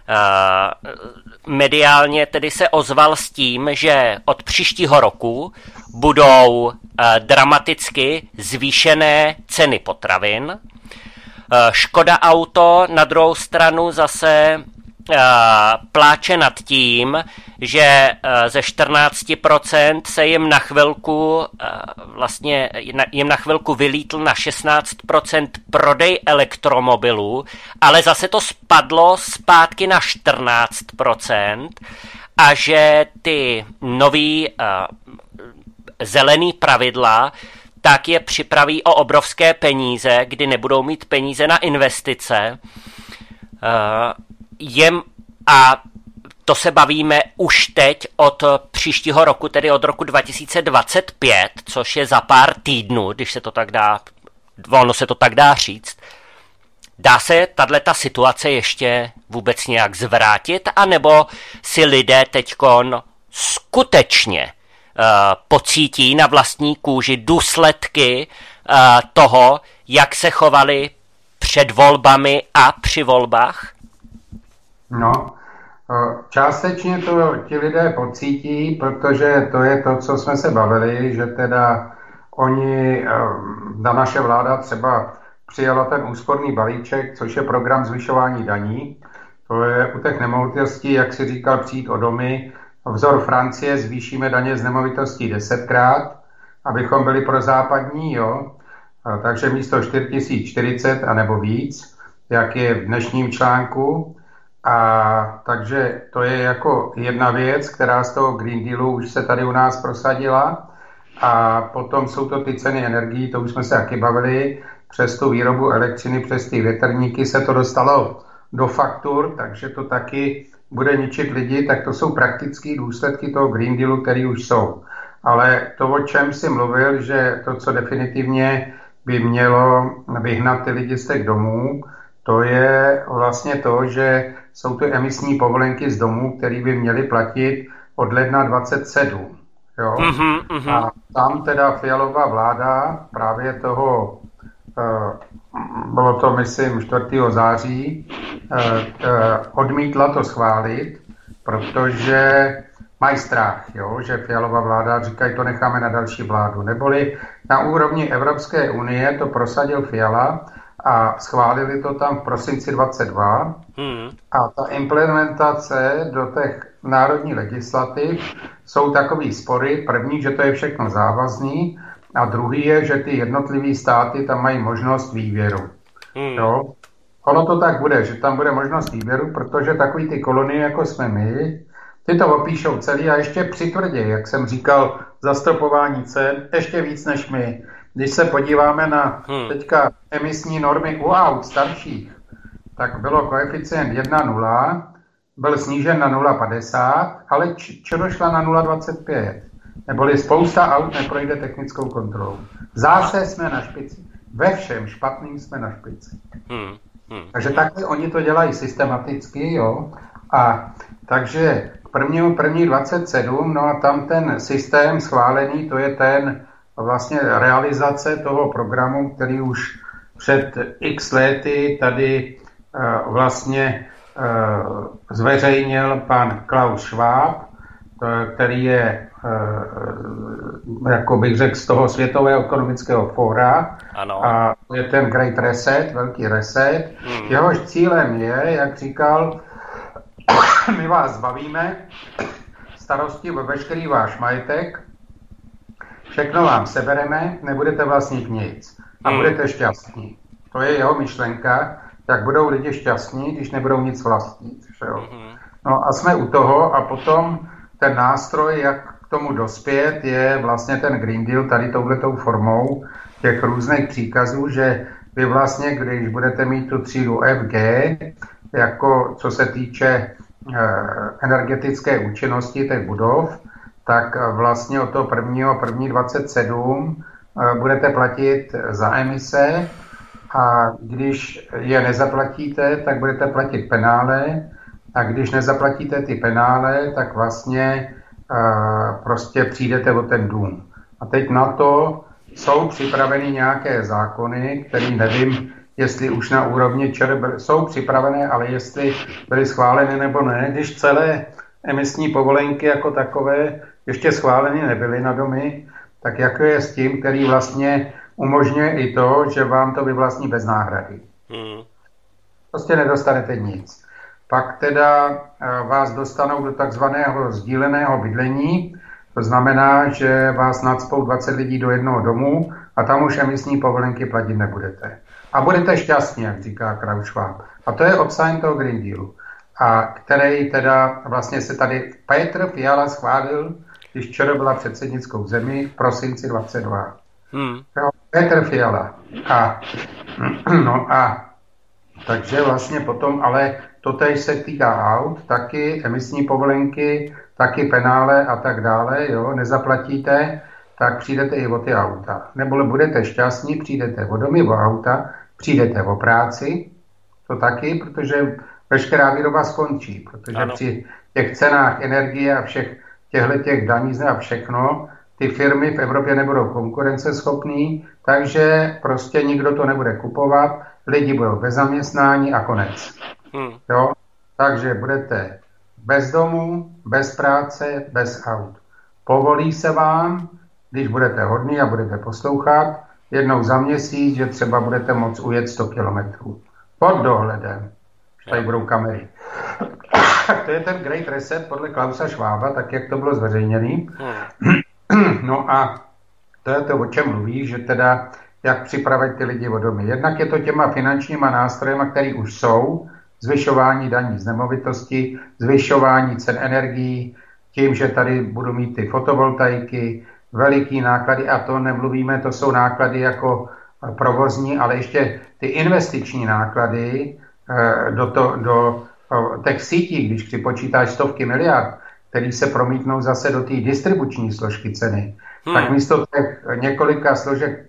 mediálně tedy se ozval s tím, že od příštího roku budou uh, dramaticky zvýšené ceny potravin. Uh, Škoda Auto na druhou stranu zase uh, pláče nad tím, že uh, ze čtrnáct procent se jim na chvilku uh, vlastně jim na chvilku vylítl na šestnáct procent prodej elektromobilů, ale zase to spadlo zpátky na čtrnáct procent a že ty nový uh, zelený pravidla tak je připraví o obrovské peníze, kdy nebudou mít peníze na investice. Uh, jem a to se bavíme už teď od příštího roku, tedy od roku dva tisíce dvacet pět, což je za pár týdnů, když se to tak dá, volno se to tak dá říct. Dá se tato situace ještě vůbec nějak zvrátit, anebo si lidé teďkon skutečně uh, pocítí na vlastní kůži důsledky uh, toho, jak se chovali před volbami a při volbách? No, částečně to ti lidé pocítí, protože to je to, co jsme se bavili, že teda oni, ta naše vláda třeba přijala ten úsporný balíček, což je program zvyšování daní. To je u těch nemovitostí, jak si říkal, přijít o domy. Vzor Francie, zvýšíme daně z nemovitostí desetkrát, abychom byli pro západní, jo. Takže místo čtyři tisíce čtyřicet a nebo víc, jak je v dnešním článku. A takže to je jako jedna věc, která z toho Green Dealu už se tady u nás prosadila. A potom jsou to ty ceny energií, to už jsme se taky bavili, přes tu výrobu elektřiny, přes ty větrníky se to dostalo do faktur, takže to taky bude ničit lidi, tak to jsou praktické důsledky toho Green Dealu, který už jsou. Ale to, o čem jsi mluvil, že to, co definitivně by mělo vyhnat ty lidi z těch domů, to je vlastně to, že jsou to emisní povolenky z domů, které by měly platit od ledna dvacet sedm. Jo? Mm-hmm, mm-hmm. A tam teda Fialová vláda právě toho, eh, bylo to myslím čtvrtého září, eh, eh, odmítla to schválit, protože mají strach, jo? Že Fialová vláda říkají, to necháme na další vládu. Neboli na úrovni Evropské unie to prosadil Fiala, a schválili to tam v prosinci dvacet dva hmm. a ta implementace do těch národních legislativ jsou takový spory. První, že to je všechno závazný a druhý je, že ty jednotlivé státy tam mají možnost výběru. Hmm. Jo? Ono to tak bude, že tam bude možnost výběru, protože takový ty kolonie, jako jsme my, ty to opíšou celý a ještě přitvrdě, jak jsem říkal, zastropování cen, ještě víc než my. Když se podíváme na hmm. teďka emisní normy u aut starších, tak bylo koeficient jedna nula, byl snížen na nula padesát, ale čeho šla na nula dvacet pět. Neboli spousta aut neprojde technickou kontrolou. Zase jsme na špici. Ve všem špatným jsme na špici. Hmm. Hmm. Takže takhle oni to dělají systematicky, jo. A takže k prvnímu první dvacet sedm, no a tam ten systém schválený, to je ten vlastně realizace toho programu, který už před x lety tady uh, vlastně uh, zveřejnil pan Klaus Schwab, to, který je, uh, jako bych řekl, z toho Světového ekonomického fóra. Ano. A to je ten Great Reset, velký reset. Hmm. Jehož cílem je, jak říkal, my vás zbavíme starosti o veškerý váš majetek, všechno vám sebereme, nebudete vlastnit nic a hmm. budete šťastní. To je jeho myšlenka, jak budou lidi šťastní, když nebudou nic vlastnit. Že jo? Hmm. No a jsme u toho a potom ten nástroj, jak k tomu dospět, je vlastně ten Green Deal tady touhletou formou těch různých příkazů, že vy vlastně, když budete mít tu třídu F G, jako co se týče e, energetické účinnosti těch budov, tak vlastně od toho prvního první dvacet sedm e, budete platit za emise a když je nezaplatíte, tak budete platit penále a když nezaplatíte ty penále, tak vlastně e, prostě přijdete o ten dům. A teď na to jsou připraveny nějaké zákony, které nevím, jestli už na úrovni ČR jsou připravené, ale jestli byly schváleny nebo ne, když celé emisní povolenky jako takové ještě schváleny nebyly na domy, tak jak je s tím, který vlastně umožňuje i to, že vám to vyvlastní bez náhrady. Hmm. Prostě nedostanete nic. Pak teda vás dostanou do takzvaného sdíleného bydlení, to znamená, že vás nacpou dvacet lidí do jednoho domu a tam už emisní povolenky platit nebudete. A budete šťastní, jak říká Klaus Schwab. A to je obsahem toho Green Dealu. A který teda vlastně se tady Petr Fiala schválil, když ČR byla předsednickou zemí v prosinci dvacet dva. Hmm. Jo, Petr Fiala. A, no a takže vlastně potom, ale totéž se týká aut, taky emisní povolenky, taky penále a tak dále, jo, nezaplatíte, tak přijdete i o ty auta. Nebo budete šťastní, přijdete o domy, o auta, přijdete o práci, to taky, protože veškerá výroba skončí, protože ano. Při těch cenách energie a všech těchto těch daní a všechno, ty firmy v Evropě nebudou konkurenceschopný, takže prostě nikdo to nebude kupovat, lidi budou bez zaměstnání a konec. Hmm. Jo? Takže budete bez domu, bez práce, bez aut. Povolí se vám, když budete hodný a budete poslouchat, jednou za měsíc, že třeba budete moct ujet sto kilometrů. Pod dohledem. Tady budou kamery. To je ten Great Reset podle Klausa Schwaba, tak jak to bylo zveřejněný. No a to je to, o čem mluví, že teda jak připravit ty lidi o domy. Jednak je to těma finančníma nástrojema, které už jsou, zvyšování daní z nemovitosti, zvyšování cen energií, tím, že tady budu mít ty fotovoltaiky, veliký náklady, a to nemluvíme, to jsou náklady jako provozní, ale ještě ty investiční náklady do, to, do těch sítí, když připočítáš stovky miliard, který se promítnou zase do té distribuční složky ceny, hmm. tak místo těch několika složek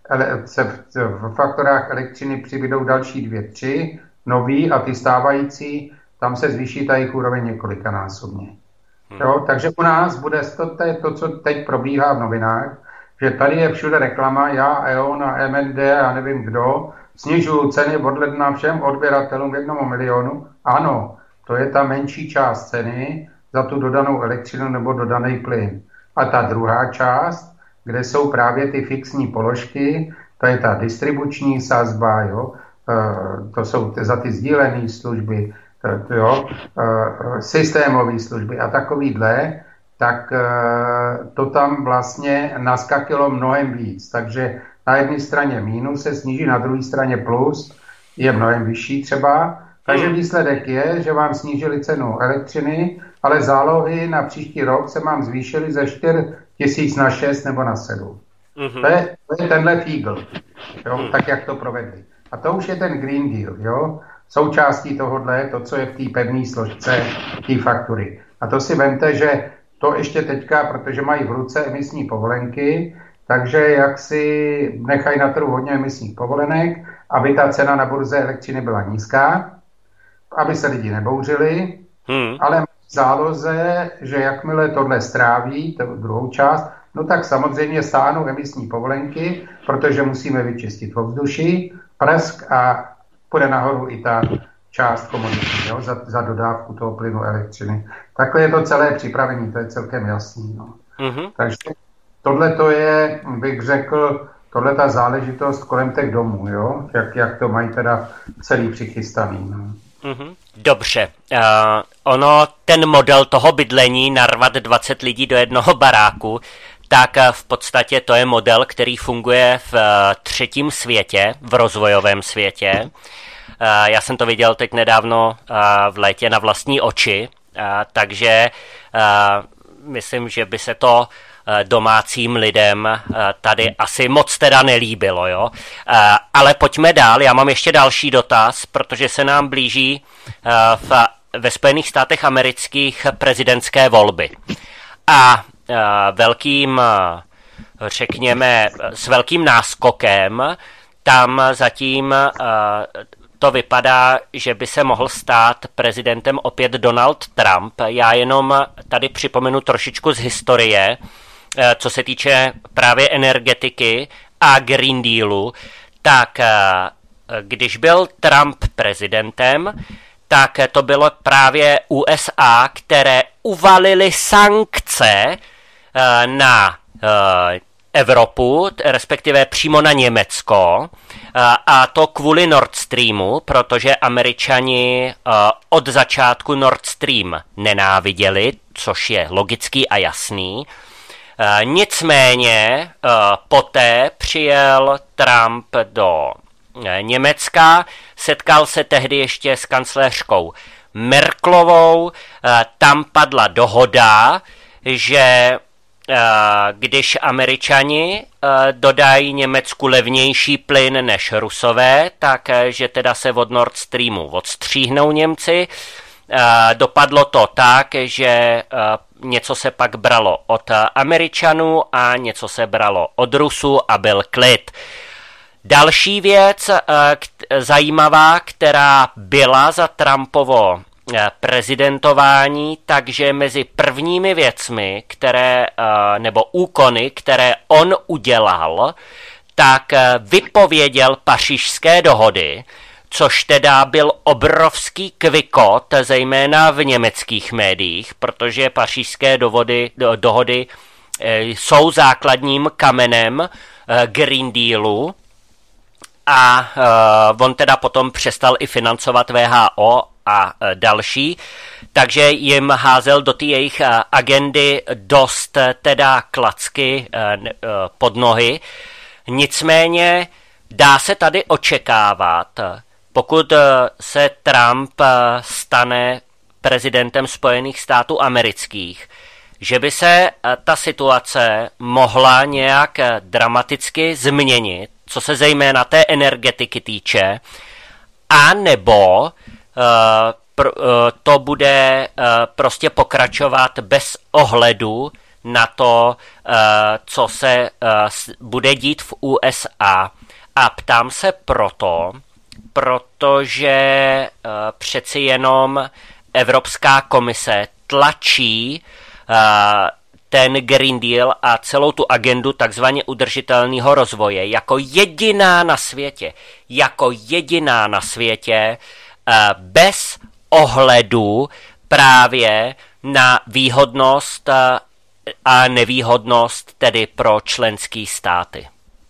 se v faktorách elektřiny přibydou další dvě, tři, nový a ty stávající, tam se zvýší ta jejich úroveň několikanásobně. Hmm. Jo, takže u nás bude to, to, co teď probíhá v novinách, že tady je všude reklama, já, E O N a M N D a nevím kdo, snižují ceny od ledna všem odběratelům jednomu milionu. Ano, to je ta menší část ceny za tu dodanou elektřinu nebo dodaný plyn. A ta druhá část, kde jsou právě ty fixní položky, to je ta distribuční sazba, jo, to jsou za ty sdílené služby, jo, systémové služby a takovýhle, tak to tam vlastně naskakilo mnohem víc. Takže na jedné straně mínus se sníží, na druhé straně plus je mnohem vyšší třeba. Takže výsledek je, že vám snížili cenu elektřiny, ale zálohy na příští rok se vám zvýšily ze čtyři tisíce na šest nebo na sedm. Mm-hmm. To, je, to je tenhle fígl, jo, mm. tak jak to provedli. A to už je ten Green Deal, jo. Součástí tohohle, to, co je v té pevné složce té faktury. A to si vemte, že to ještě teďka, protože mají v ruce emisní povolenky, takže jak si nechají na trhu hodně emisních povolenek, aby ta cena na burze elektřiny byla nízká, aby se lidi nebouřili, hmm. ale v záloze, že jakmile tohle stráví, tu druhou část, no tak samozřejmě stáhnou emisní povolenky, protože musíme vyčistit ovzduší, prask a půjde nahoru i ta část komodity, jo, za, za dodávku toho plynu elektřiny. Takhle je to celé připravení, to je celkem jasný. No. Mm-hmm. Takže tohle to je, bych řekl, tohle ta záležitost kolem těch domů, jo, jak, jak to mají teda celý přichystaný. No. Mm-hmm. Dobře. Uh, ono, ten model toho bydlení, narvat dvacet lidí do jednoho baráku, tak v podstatě to je model, který funguje v třetím světě, v rozvojovém světě. Já jsem to viděl teď nedávno v létě na vlastní oči, takže myslím, že by se to domácím lidem tady asi moc teda nelíbilo, jo. Ale pojďme dál, já mám ještě další dotaz, protože se nám blíží v, ve Spojených státech amerických prezidentské volby. A velkým, řekněme, s velkým náskokem tam zatím to vypadá, že by se mohl stát prezidentem opět Donald Trump. Já jenom tady připomenu trošičku z historie, co se týče právě energetiky a Green Dealu, tak když byl Trump prezidentem, tak to bylo právě U S A, které uvalily sankce na Evropu, respektive přímo na Německo, a to kvůli Nord Streamu, protože Američani od začátku Nord Stream nenáviděli, což je logický a jasný. Nicméně poté přijel Trump do Německa, setkal se tehdy ještě s kancléřkou Merkelovou, tam padla dohoda, že když Američani dodají Německu levnější plyn než Rusové, tak že teda se od Nord Streamu odstříhnou Němci. Dopadlo to tak, že něco se pak bralo od Američanů a něco se bralo od Rusů a byl klid. Další věc zajímavá, která byla za Trumpovo prezidentování, takže mezi prvními věcmi, které, nebo úkony, které on udělal, tak vypověděl Pařížské dohody, což teda byl obrovský kvikot, zejména v německých médiích, protože Pařížské dohody, dohody jsou základním kamenem Green Dealu a on teda potom přestal i financovat W H O a další, takže jim házel do té jejich agendy dost teda klacky pod nohy. Nicméně dá se tady očekávat, pokud se Trump stane prezidentem Spojených států amerických, že by se ta situace mohla nějak dramaticky změnit, co se zejména té energetiky týče, a nebo to bude prostě pokračovat bez ohledu na to, co se bude dít v U S A. A ptám se proto, protože přeci jenom Evropská komise tlačí ten Green Deal a celou tu agendu takzvaně udržitelného rozvoje jako jediná na světě, jako jediná na světě, bez ohledu právě na výhodnost a nevýhodnost tedy pro členské státy.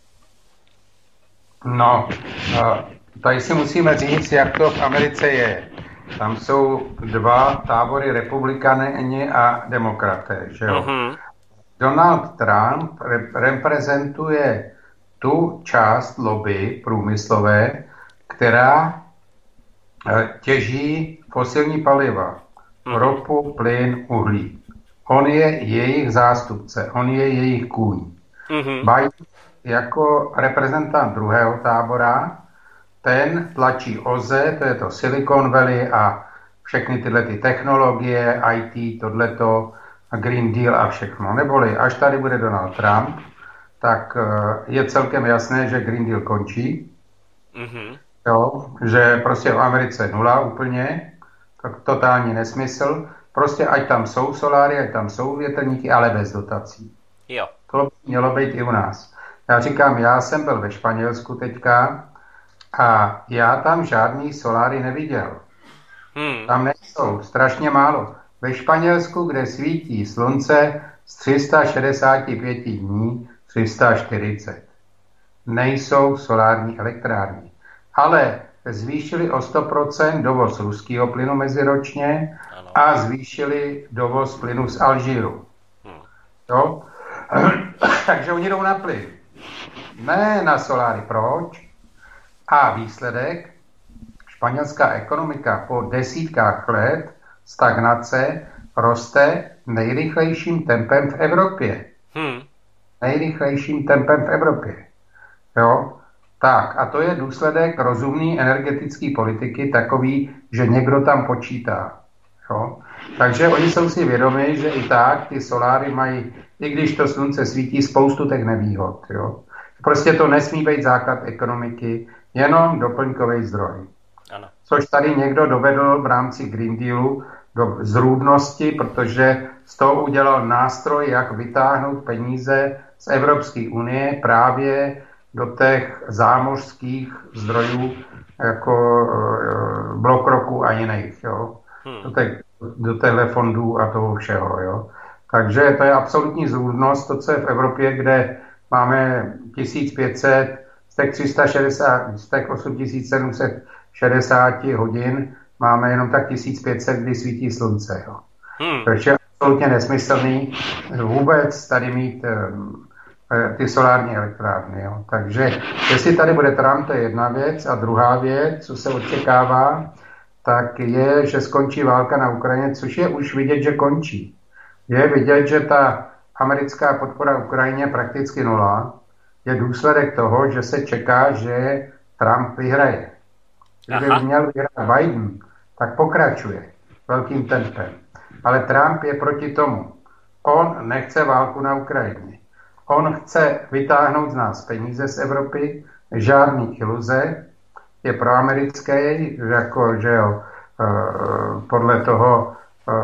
No, tady si musíme říct, jak to v Americe je. Tam jsou dva tábory, republikáni a demokraté, že jo? Mm-hmm. Donald Trump reprezentuje tu část lobby průmyslové, která těží fosilní paliva, mm-hmm. ropu, plyn, uhlí. On je jejich zástupce, on je jejich kůň. Mm-hmm. Biden jako reprezentant druhého tábora, ten tlačí O Z E, to je to Silicon Valley a všechny tyhle ty technologie, I T, tohleto, a Green Deal a všechno. Neboli až tady bude Donald Trump, tak je celkem jasné, že Green Deal končí. Mm-hmm. Jo, že prostě v Americe nula úplně, tak totální nesmysl. Prostě ať tam jsou soláry, ať tam jsou větrníky, ale bez dotací. Jo. To by mělo být i u nás. Já říkám, já jsem byl ve Španělsku teďka a já tam žádný soláry neviděl. Hmm. Tam nejsou, strašně málo. Ve Španělsku, kde svítí slunce z tři sta šedesát pět dní, tři sta čtyřicet. Nejsou solární elektrárny. Ale zvýšili o sto procent dovoz ruského plynu meziročně a zvýšili dovoz plynu z Alžíru. Hmm. Jo? Takže oni jdou na plyn. Ne na soláry. Proč? A výsledek, španělská ekonomika po desítkách let stagnace roste nejrychlejším tempem v Evropě. Hmm. Nejrychlejším tempem v Evropě. Jo? Tak, a to je důsledek rozumné energetické politiky takový, že někdo tam počítá. Jo? Takže oni jsou si vědomi, že i tak ty soláry mají, i když to slunce svítí, spoustu těch nevýhod. Jo? Prostě to nesmí být základ ekonomiky, jenom doplňkový zdroj. Ano. Což tady někdo dovedl v rámci Green Dealu do zrůdnosti, protože z toho udělal nástroj, jak vytáhnout peníze z Evropské unie právě do těch zámořských zdrojů, jako BlackRocku a jiných, jo. Hmm. Do, těch, do těchto fondů a toho všeho, jo. Takže to je absolutní zrůdnost, to, co je v Evropě, kde máme tisíc pět set, z těch tři sta šedesát, z těch osm tisíc sedm set šedesát hodin máme jenom tak tisíc pět set, kdy svítí slunce, jo. Hmm. Takže je absolutně nesmyslný vůbec tady mít um, ty solární elektrárny, jo. Takže jestli tady bude Trump, to je jedna věc. A druhá věc, co se očekává, tak je, že skončí válka na Ukrajině, což je už vidět, že končí. Je vidět, že ta americká podpora Ukrajině prakticky nula, je důsledek toho, že se čeká, že Trump vyhraje. Kdyby měl vyhrát Biden, tak pokračuje velkým tempem. Ale Trump je proti tomu. On nechce válku na Ukrajině. On chce vytáhnout z nás peníze z Evropy, žádný iluze, je proamerický, jako, že jo, podle toho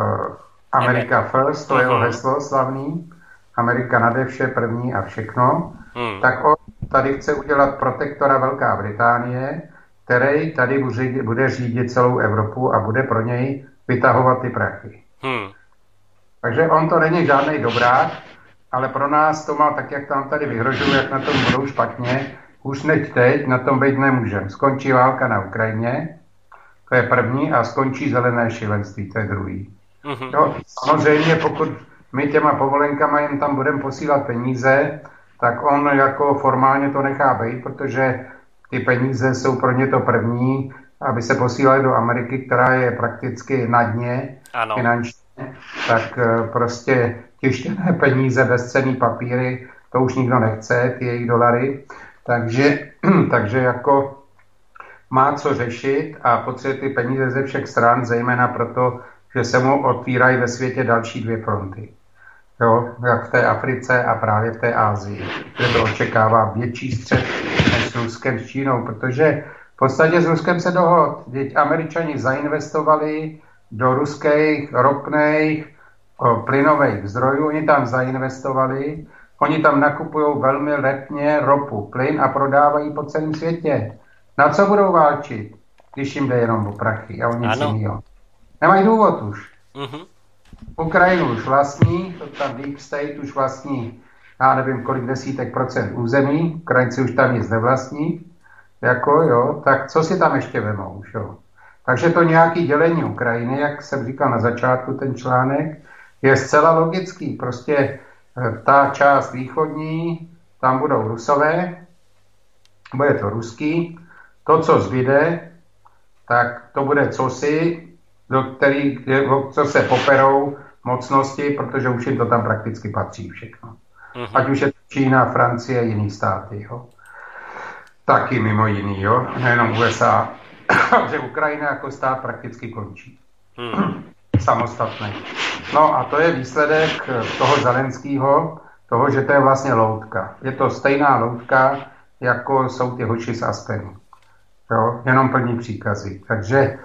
America First, to je jeho heslo slavný, Amerika nade vše, první a všechno, hmm. tak on tady chce udělat protektora Velká Británie, který tady bude řídit celou Evropu a bude pro něj vytahovat ty prachy. Hmm. Takže on to není žádný dobrák, ale pro nás to má tak, jak tam tady vyhrožují, jak na tom budou špatně, už neď teď na tom být nemůžeme. Skončí válka na Ukrajině, to je první, a skončí zelené šílenství, to je druhý. Mm-hmm. No, samozřejmě, pokud my těma povolenkama jim tam budeme posílat peníze, tak on jako formálně to nechá být, protože ty peníze jsou pro ně to první, aby se posílali do Ameriky, která je prakticky na dně finančně, tak prostě tištěné peníze, bezcenný papíry, to už nikdo nechce, ty jejich dolary, takže, takže jako má co řešit a potřebuje ty peníze ze všech stran, zejména proto, že se mu otvírají ve světě další dvě fronty. Jo, jak v té Africe a právě v té Asii, kde to očekává větší střet než s Ruskem, s Čínou, protože v podstatě s Ruskem se dohod. Teď Američani zainvestovali do ruských ropných plynových zdrojů, oni tam zainvestovali, oni tam nakupují velmi letně ropu, plyn a prodávají po celém světě. Na co budou válčit, když jim jde jenom o prachy a o nic jiného? Nemají důvod už. Mm-hmm. Ukrajinu už vlastní, to tam Deep State už vlastní, já nevím kolik desítek procent území, Ukrajinci už tam nic nevlastní, jako jo, tak co si tam ještě vemou, jo. Takže to nějaké dělení Ukrajiny, jak jsem říkal na začátku ten článek, je zcela logický. Prostě ta část východní, tam budou Rusové, bude to ruský, to, co zbyde, tak to bude cosi, do který, co se poperou mocnosti, protože už jim to tam prakticky patří všechno. Mm-hmm. Ať už je to Čína, Francie, jiný státy, jo. Taky mimo jiný, jo, nejenom U S A. Takže Ukrajina jako stát prakticky končí. Hmm. Samostatný. No a to je výsledek toho Zelenského, toho, že to je vlastně loutka. Je to stejná loutka, jako jsou ty hoši z Aspenu. Jo, jenom plní příkazy. Takže,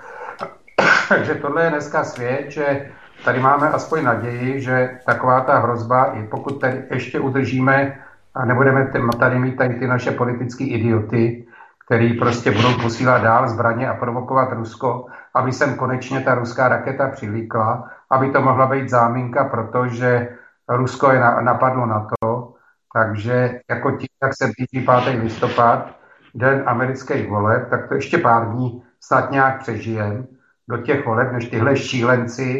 takže tohle je dneska svět, že tady máme aspoň naději, že taková ta hrozba, i pokud tady ještě udržíme a nebudeme tady mít tady ty naše politické idioty, který prostě budou posílat dál zbraně a provokovat Rusko, aby sem konečně ta ruská raketa přilíkla, aby to mohla být záminka, protože Rusko je napadlo na to, takže jako tím, jak se blíží pátý listopad, den amerických voleb, tak to ještě pár dní snad nějak přežijem do těch voleb, než tyhle šílenci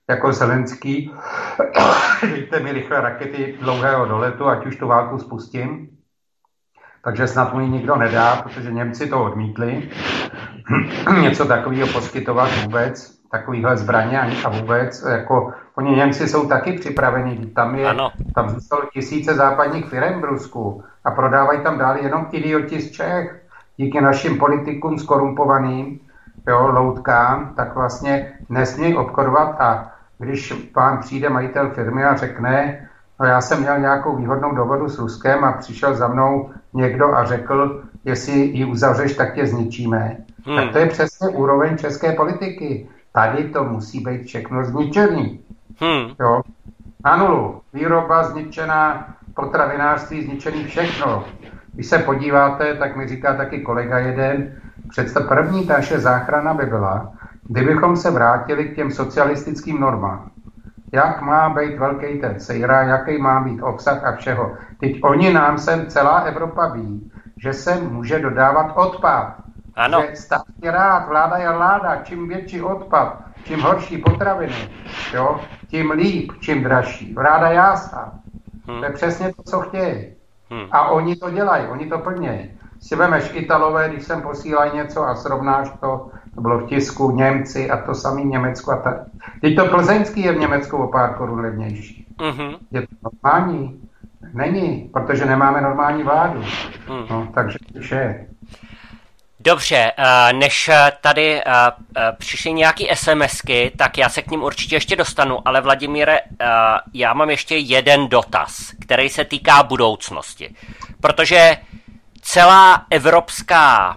jako Zelenský, dejte mi rychle rakety dlouhého doletu, ať už tu válku spustím. Takže snad mu ji nikdo nedá, protože Němci to odmítli. Něco takového poskytovat vůbec, takovýhle zbraně a vůbec, jako oni Němci jsou taky připraveni, tam je, ano. Tam zůstalo tisíce západních firem v Rusku a prodávají tam dál jenom idioti z Čech. Díky našim politikům skorumpovaným, jo, loutkám, tak vlastně nesmějí obchodovat a když pán přijde majitel firmy a řekne, no já jsem měl nějakou výhodnou dohodu s Ruskem a přišel za mnou někdo a řekl, jestli ji uzavřeš, tak tě zničíme. Hmm. Tak to je přesně úroveň české politiky. Tady to musí být všechno zničený. Hmm. Jo? Na nulu. Výroba zničená, potravinářství zničený, všechno. Když se podíváte, tak mi říká taky kolega jeden, představ první naše záchrana by byla, kdybychom se vrátili k těm socialistickým normám. Jak má být velký ten sejra, jaký má být obsah a všeho. Teď oni nám sem, celá Evropa ví, že se může dodávat odpad. Ano. Že stát je rád, vláda je vláda, čím větší odpad, čím horší potraviny, jo, tím líp, čím dražší. Vláda jásá. Hmm. To je přesně to, co chtějí. Hmm. A oni to dělají, oni to plnějí. Si vemeš Italové, když sem posílají něco a srovnáš to, to bylo v tisku, Němci a to samý Německo a tak. Teď to plzeňský je v Německu o pár korun levnější. Mm-hmm. Je to normální? Není, protože nemáme normální vládu. Mm. No, takže vše. Dobře, než tady přišly nějaký SMSky, tak já se k ním určitě ještě dostanu, ale Vladimíre, já mám ještě jeden dotaz, který se týká budoucnosti. Protože celá evropská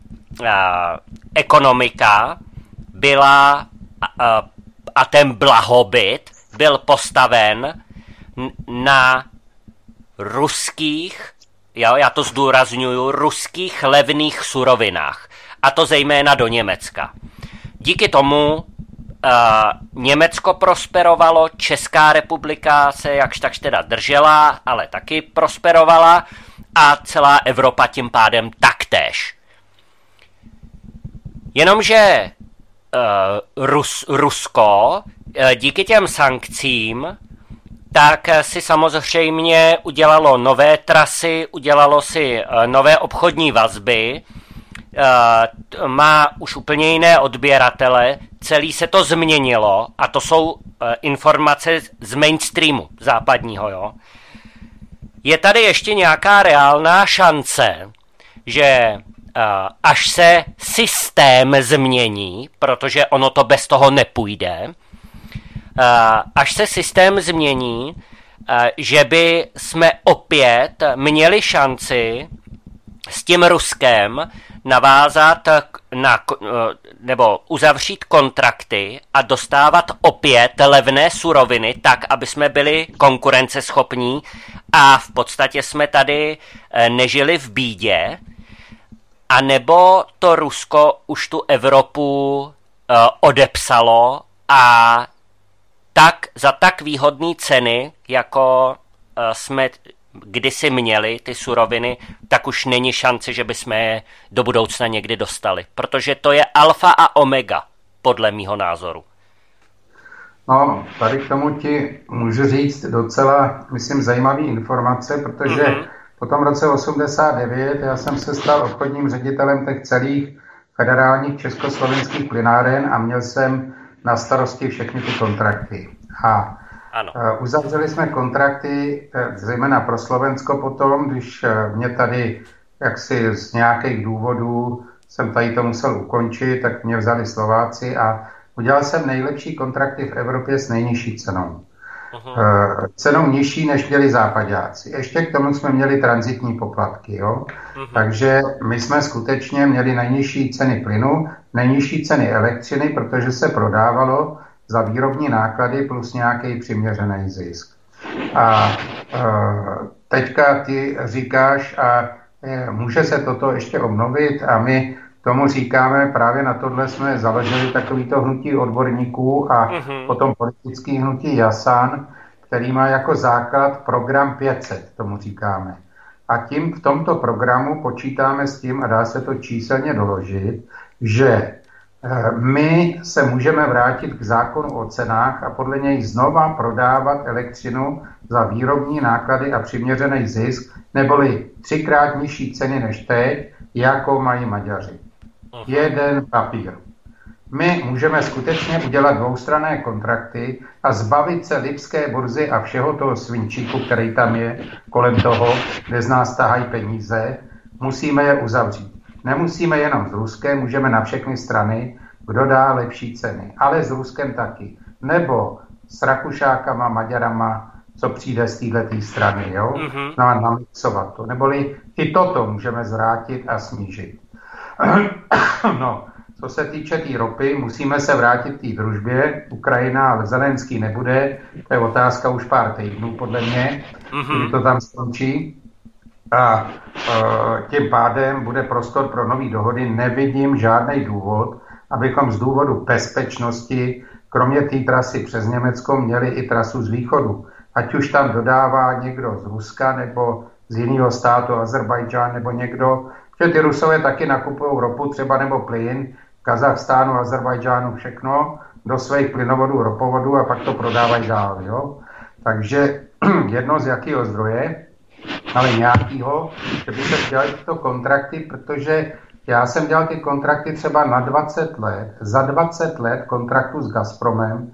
ekonomika byla a ten blahobyt byl postaven na ruských, jo, já to zdůrazňuju, ruských levných surovinách. A to zejména do Německa. Díky tomu uh, Německo prosperovalo, Česká republika se jakž takž teda držela, ale taky prosperovala a celá Evropa tím pádem taktéž. Jenomže uh, Rus, Rusko uh, díky těm sankcím tak si samozřejmě udělalo nové trasy, udělalo si uh, nové obchodní vazby, uh, má už úplně jiné odběratele, celý se to změnilo a to jsou uh, informace z mainstreamu západního, jo. Je tady ještě nějaká reálná šance, že až se systém změní, protože ono to bez toho nepůjde, až se systém změní, že by jsme opět měli šanci s tím Ruskem navázat na, nebo uzavřít kontrakty a dostávat opět levné suroviny tak, aby jsme byli konkurenceschopní a v podstatě jsme tady nežili v bídě, a nebo to Rusko už tu Evropu uh, odepsalo a tak za tak výhodné ceny, jako uh, jsme kdysi měli ty suroviny, tak už není šance, že bychom je do budoucna někdy dostali. Protože to je alfa a omega, podle mýho názoru. No, tady k tomu ti můžu říct docela, myslím, zajímavý informace, protože mm-hmm. po tom roce osmdesát devět já jsem se stal obchodním ředitelem těch celých federálních československých plynáren a měl jsem na starosti všechny ty kontrakty. A ano. Uzavřeli jsme kontrakty zejména pro Slovensko potom, když mě tady jaksi z nějakých důvodů jsem tady to musel ukončit, tak mě vzali Slováci a udělal jsem nejlepší kontrakty v Evropě s nejnižší cenou. Uh-huh. Cenou nižší, než měli západáci. Ještě k tomu jsme měli tranzitní poplatky. Jo? Uh-huh. Takže my jsme skutečně měli nejnižší ceny plynu, nejnižší ceny elektřiny, protože se prodávalo za výrobní náklady plus nějaký přiměřený zisk. A uh, teďka ty říkáš, a je, může se toto ještě obnovit a my tomu říkáme, právě na tohle jsme založili takovýto hnutí odborníků a mm-hmm. potom politický hnutí Jasan, který má jako základ program pět set, tomu říkáme. A tím v tomto programu počítáme s tím, a dá se to číselně doložit, že My se můžeme vrátit k zákonu o cenách a podle něj znova prodávat elektřinu za výrobní náklady a přiměřený zisk, neboli třikrát nižší ceny než teď, jako mají Maďaři. Jeden papír. My můžeme skutečně udělat dvoustranné kontrakty a zbavit se lipské burzy a všeho toho svinčíku, který tam je kolem toho, kde z nás tahají peníze. Musíme je uzavřít. Nemusíme jenom s Ruskem, můžeme na všechny strany, kdo dá lepší ceny. Ale s Ruskem taky. Nebo s Rakušákama, Maďarama, co přijde z této strany, jo? Mm-hmm. No a namixovat to. Neboli i toto můžeme zvrátit a snížit. No, co se týče té tý ropy, musíme se vrátit k té družbě. Ukrajina, ale Zelenský nebude. To je otázka už pár týdnů, podle mě, mm-hmm. kdy to tam skončí. A e, tím pádem bude prostor pro nové dohody. Nevidím žádný důvod, abychom z důvodu bezpečnosti, kromě té trasy přes Německo, měli i trasu z východu. Ať už tam dodává někdo z Ruska nebo z jiného státu, Azerbajdžán nebo někdo, že ty Rusové taky nakupují ropu třeba nebo plyn, v Kazachstánu, Azerbajdžánu, všechno, do svých plynovodů, ropovodů a pak to prodávají dál. Jo? Takže jedno z jakého zdroje, ale nějakýho, že by se dělali tyto kontrakty, protože já jsem dělal ty kontrakty třeba na dvacet let, za dvacet let kontraktu s Gazpromem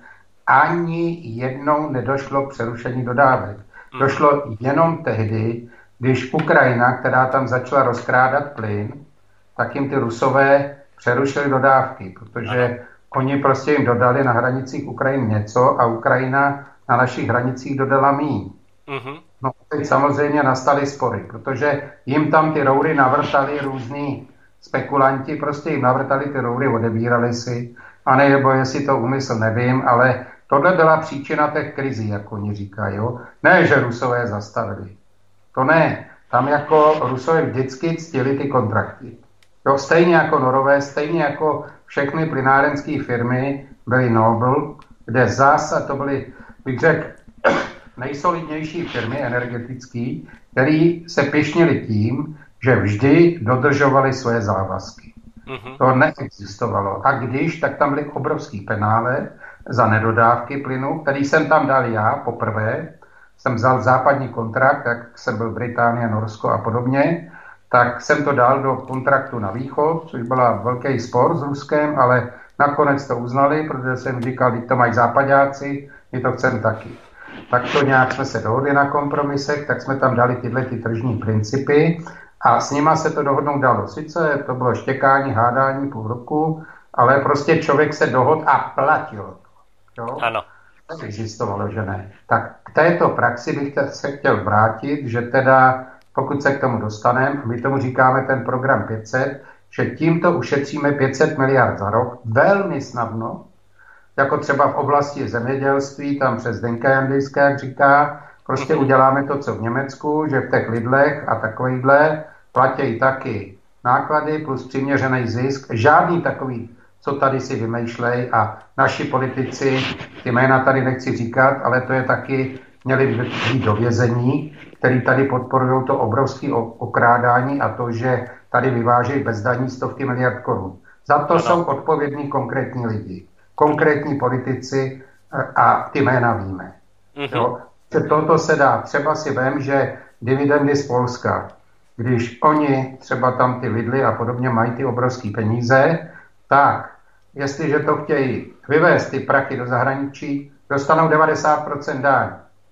ani jednou nedošlo k přerušení dodávek. Došlo jenom tehdy, když Ukrajina, která tam začala rozkrádat plyn, tak jim ty Rusové přerušili dodávky, protože oni prostě jim dodali na hranicích Ukrajiny něco a Ukrajina na našich hranicích dodala míň. Mm-hmm. No teď samozřejmě nastaly spory, protože jim tam ty roury navrtali různý spekulanti, prostě jim navrtali ty roury, odebírali si, a nebo jestli to úmysl, nevím, ale tohle byla příčina těch krizí, jak oni říkají. Jo? Ne, že Rusové zastavili. To ne. Tam jako Rusové vždycky ctili ty kontrakty. Jo, stejně jako Norové, stejně jako všechny plynárenské firmy byly Noble, kde zase to byly, bych řekl, nejsolidnější firmy energetické, které se pyšnily tím, že vždy dodržovali svoje závazky. Mm-hmm. To neexistovalo. A když, tak tam byly obrovský penále za nedodávky plynu, který jsem tam dal já poprvé. Jsem vzal západní kontrakt, jak jsem byl Británie, Norsko a podobně, tak jsem to dal do kontraktu na východ, což byla velký spor s Ruskem, ale nakonec to uznali, protože jsem říkal, že to mají západáci, my to chceme taky. Tak to nějak jsme se dohodli na kompromisech, tak jsme tam dali tyhle ty tržní principy a s nima se to dohodnout dalo. Sice to bylo štěkání, hádání půl roku, ale prostě člověk se dohodl a platil. Jo? Ano. Tak existovalo, že ne. Tak k této praxi bych se chtěl vrátit, že teda, pokud se k tomu dostaneme, my tomu říkáme ten program pět set, že tímto ušetříme pět set miliard za rok, velmi snadno, jako třeba v oblasti zemědělství, tam přes Zdenka Jandejská, jak říká, prostě uděláme to, co v Německu, že v těch Lidlech a takovýhle platějí taky náklady plus přiměřený zisk. Žádný takový, co tady si vymýšlej a naši politici, ty jména tady nechci říkat, ale to je taky, měli být do vězení, který tady podporují to obrovské okrádání a to, že tady vyvážejí bez daní stovky miliard korun. Za to ano. Jsou odpovědní konkrétní lidi, konkrétní politici a ty jména víme. Mm-hmm. Jo? Že toto se dá. Třeba si vem, že dividendy z Polska, když oni třeba tam ty Lidly a podobně mají ty obrovské peníze, tak jestliže to chtějí vyvést ty prachy do zahraničí, dostanou devadesát procent daň.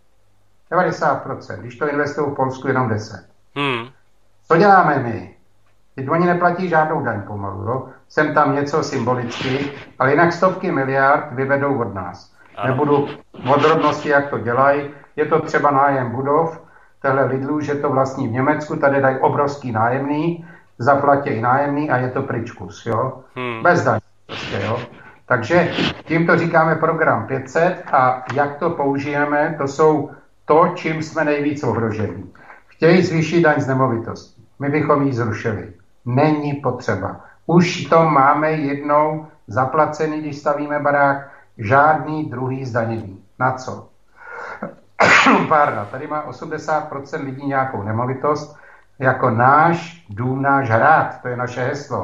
devadesát procent, když to investují v Polsku jenom deset procent. Hmm. Co děláme my? Teď oni neplatí žádnou daň pomalu, jo? Jsem tam něco symbolicky, ale jinak stovky miliard vyvedou od nás. Ano. Nebudu podrobnosti, jak to dělají. Je to třeba nájem budov, tehle Lidlu, že to vlastní v Německu, tady dají obrovský nájemný, zaplatí nájemný a je to pryčkus, jo? Hmm. Bez daň prostě, jo? Takže tímto říkáme program pět set a jak to použijeme, to jsou to, čím jsme nejvíc ohrožení. Chtějí zvýšit daň z nemovitostí. My bychom ji zrušili. Není potřeba. Už to máme jednou zaplacený, když stavíme barák, žádný druhý zdanění. Na co? Párna, tady má osmdesát procent lidí nějakou nemovitost, jako náš dům, náš hrad, to je naše heslo.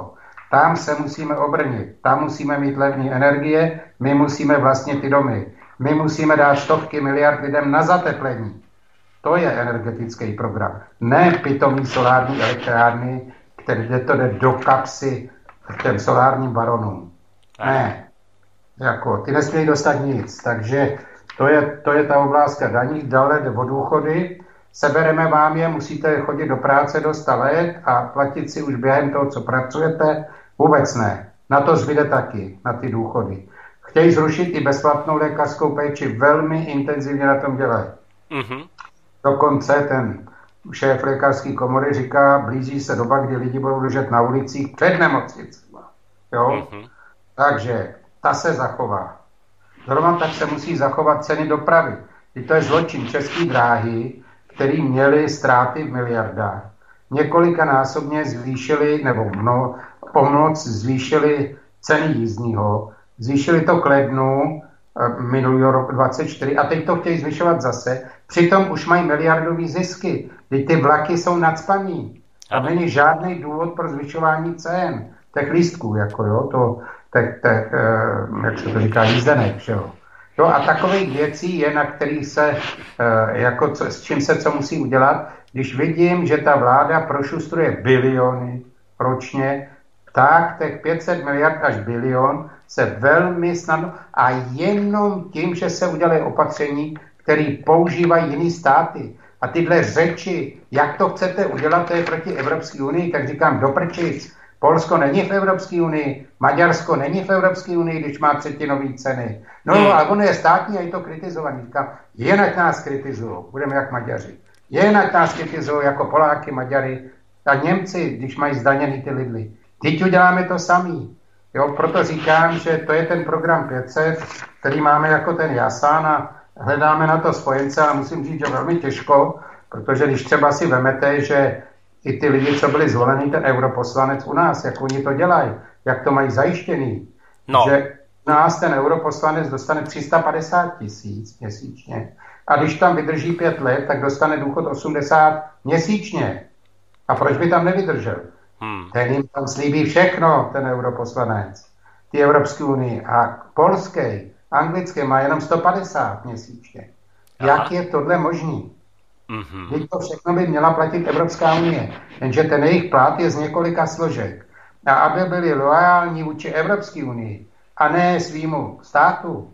Tam se musíme obrnit, tam musíme mít levné energie, my musíme vlastnit ty domy. My musíme dát stovky miliard lidem na zateplení. To je energetický program. Ne pitomý solární elektrárny, které to jde do kapsy těm solárním baronům. Ne. Jako, ty nesmějí dostat nic. Takže to je, to je ta oblázka daní. Dále jde o důchody. Sebereme vám je, musíte chodit do práce do sta let a platit si už během toho, co pracujete. Vůbec ne. Na to zbyde taky, na ty důchody. Chtějí zrušit i bezplatnou lékařskou péči. Velmi intenzivně na tom dělají. Mm-hmm. Dokonce ten šéf lékařské komory říká, blíží se doba, kdy lidi budou ležet na ulicích před nemocnicemi. Jo? Mm-hmm. Takže ta se zachová. Zrovna tak se musí zachovat ceny dopravy. I to je zločin. České dráhy, který měly ztráty v miliardách, několikanásobně zvýšili, nebo no, pomoc zvýšili ceny jízdního, zvýšili to k lednu minulý rok dvacet čtyři a teď to chtějí zvyšovat zase. Přitom už mají miliardový zisky. Teď ty vlaky jsou nacpaný. A není žádný důvod pro zvyšování cen těch lístků, jako jo, to, těch, těch, jak se to říká, jízdenek, že jo. Jo, a takových věcí je, na kterých se, jako co, s čím se co musí udělat. Když vidím, že ta vláda prošustruje biliony ročně, tak těch pět set miliard až bilion se velmi snadno, a jenom tím, že se udělají opatření, které používají jiný státy. A tyhle řeči, jak to chcete udělat, to je proti Evropské unii, tak říkám, do prčic. Polsko není v Evropské unii, Maďarsko není v Evropské unii, když má třetinové ceny. No, hmm. ale ono je státní a je to kritizovaný. Říkám, jen ať nás kritizují, budeme jak Maďaři. Jen ať nás kritizují jako Poláky, Maďary a Němci, když mají zdaněný ty lidly. Teď uděláme to samý. Jo, proto říkám, že to je ten program pět set, který máme jako ten jasán a hledáme na to spojence, a musím říct, že velmi těžko, protože když třeba si vemete, že i ty lidi, co byli zvolení, ten europoslanec u nás, jak oni to dělají, jak to mají zajištěný, no. Že u nás ten europoslanec dostane tři sta padesát tisíc měsíčně a když tam vydrží pět let, tak dostane důchod osmdesát měsíčně. A proč by tam nevydržel? Hmm. Ten jim tam slíbí všechno, ten europoslanec. Ty Evropské unii a polský, anglický má jenom sto padesát měsíčně. Aha. Jak je tohle možný? Mm-hmm. Teď to všechno by měla platit Evropská unie, jenže ten jejich plat je z několika složek. A aby byli loajální vůči Evropské unii a ne svýmu státu,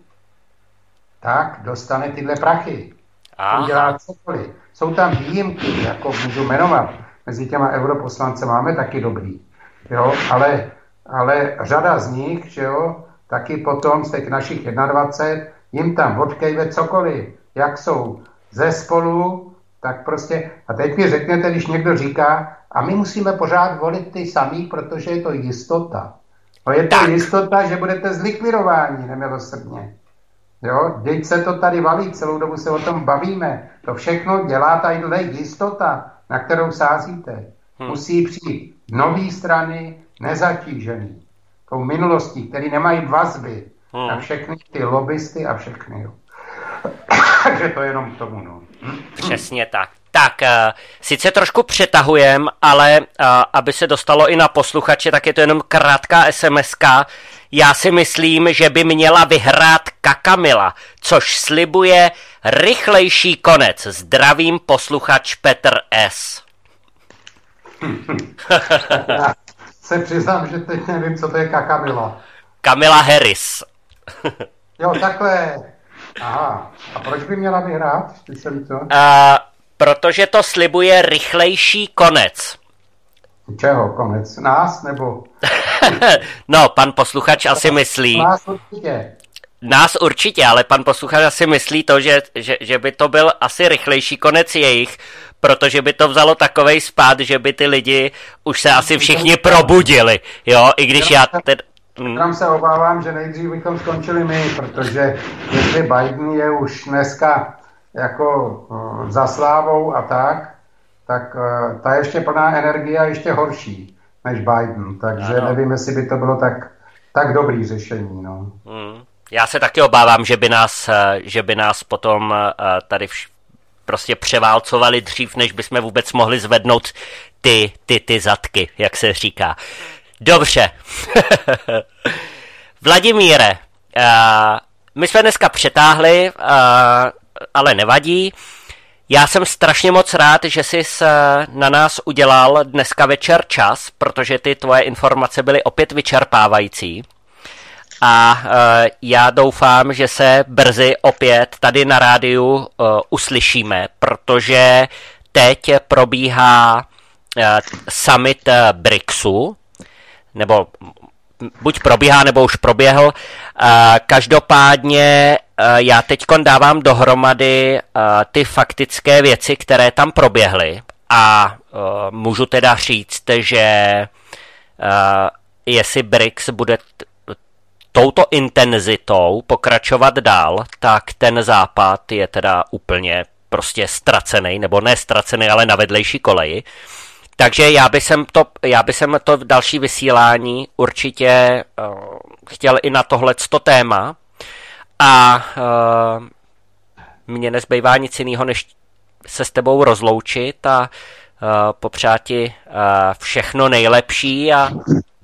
tak dostane tyhle prachy. Udělá cokoliv. Jsou tam výjimky, jako můžu jmenovat. Mezi těma europoslanci máme taky dobrý. Jo? Ale, ale řada z nich, že jo, taky potom z těch našich dvacet jedna, jim tam odkejve cokoliv. Jak jsou ze spolu, tak prostě, a teď mi řeknete, když někdo říká, a my musíme pořád volit ty samý, protože je to jistota. No je to tak. Jistota, že budete zlikvidováni nemilosrdně. Jo, teď se to tady valí, celou dobu se o tom bavíme. To všechno dělá tadyhle jistota, na kterou sázíte. Hmm. Musí přijít nový strany, nezatížený tou minulostí, který nemají vazby hmm. na všechny ty lobbysty a všechny. Jo. Takže to je jenom k tomu, no. Přesně tak. Tak, uh, sice trošku přetahujem, ale uh, aby se dostalo i na posluchače, tak je to jenom krátká es em eska. Já si myslím, že by měla vyhrát Kakamila, což slibuje rychlejší konec. Zdravím, posluchač Petr S. Já se přiznám, že teď nevím, co to je Kakamila. Kamila Harris. Jo, takhle. Aha, a proč by měla vyhrát? Uh, protože to slibuje rychlejší konec. Čeho konec? Nás nebo? No, pan posluchač asi myslí... Nás určitě. Nás určitě, ale pan posluchač asi myslí to, že, že, že by to byl asi rychlejší konec jejich, protože by to vzalo takovej spád, že by ty lidi už se asi všichni probudili, jo, i když já... Ten... Tam se obávám, že nejdřív bychom skončili my, protože jestli Biden je už dneska jako uh, za slávou a tak, tak uh, ta ještě plná energie a ještě horší než Biden, takže ano. Nevím, jestli by to bylo tak, tak dobrý řešení. No. Hmm. Já se taky obávám, že by nás, že by nás potom uh, tady vš- prostě převálcovali dřív, než bychom vůbec mohli zvednout ty, ty, ty zadky, jak se říká. Dobře. Vladimíre, uh, my jsme dneska přetáhli, uh, ale nevadí. Já jsem strašně moc rád, že jsi na nás udělal dneska večer čas, protože ty tvoje informace byly opět vyčerpávající. A uh, já doufám, že se brzy opět tady na rádiu uh, uslyšíme, protože teď probíhá uh, summit uh, BRICSu, nebo buď probíhá, nebo už proběhl. Uh, každopádně uh, já teď dávám dohromady uh, ty faktické věci, které tam proběhly. A uh, můžu teda říct, že uh, jestli BRICS bude t- touto intenzitou pokračovat dál, tak ten západ je teda úplně prostě ztracený, nebo ne ztracený, ale na vedlejší koleji. Takže já bych to, já bych to další vysílání určitě uh, chtěl i na tohleto téma a uh, mně nezbývá nic jiného, než se s tebou rozloučit a uh, popřát ti uh, všechno nejlepší. A...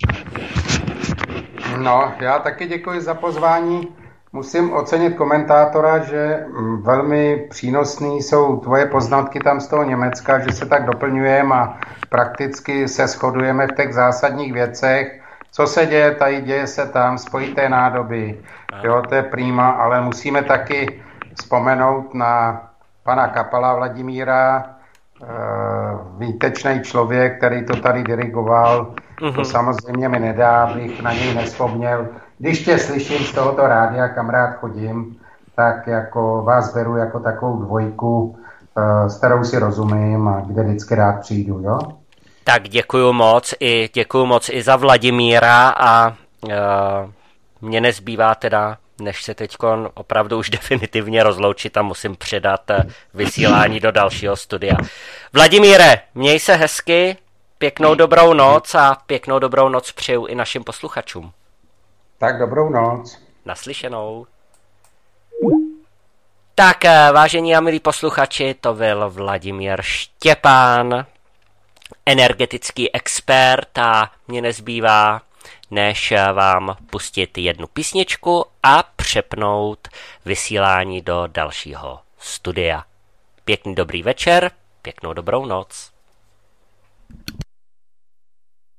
No, já taky děkuji za pozvání. Musím ocenit komentátora, že velmi přínosný jsou tvoje poznatky tam z toho Německa, že se tak doplňujeme a prakticky se shodujeme v těch zásadních věcech. Co se děje tady, děje se tam, spojité nádoby, jo, to je prima, ale musíme taky vzpomenout na pana Kapala Vladimíra, výtečný člověk, který to tady dirigoval. Mm-hmm. To samozřejmě mi nedá, abych na něj nevzpomněl. Když tě slyším z tohoto rádia, kam rád chodím, tak jako vás beru jako takovou dvojku, s kterou si rozumím a kde vždycky rád přijdu, jo? Tak děkuju moc i, děkuju moc i za Vladimíra a uh, mě nezbývá teda, než se teď opravdu už definitivně rozloučit a musím předat vysílání do dalšího studia. Vladimíre, měj se hezky, pěknou dobrou noc a pěknou dobrou noc přeju i našim posluchačům. Tak dobrou noc. Naslyšenou. Tak, vážení a milí posluchači, to byl Vladimír Štěpán, energetický expert a mě nezbývá, než vám pustit jednu písničku a přepnout vysílání do dalšího studia. Pěkný dobrý večer, pěknou dobrou noc.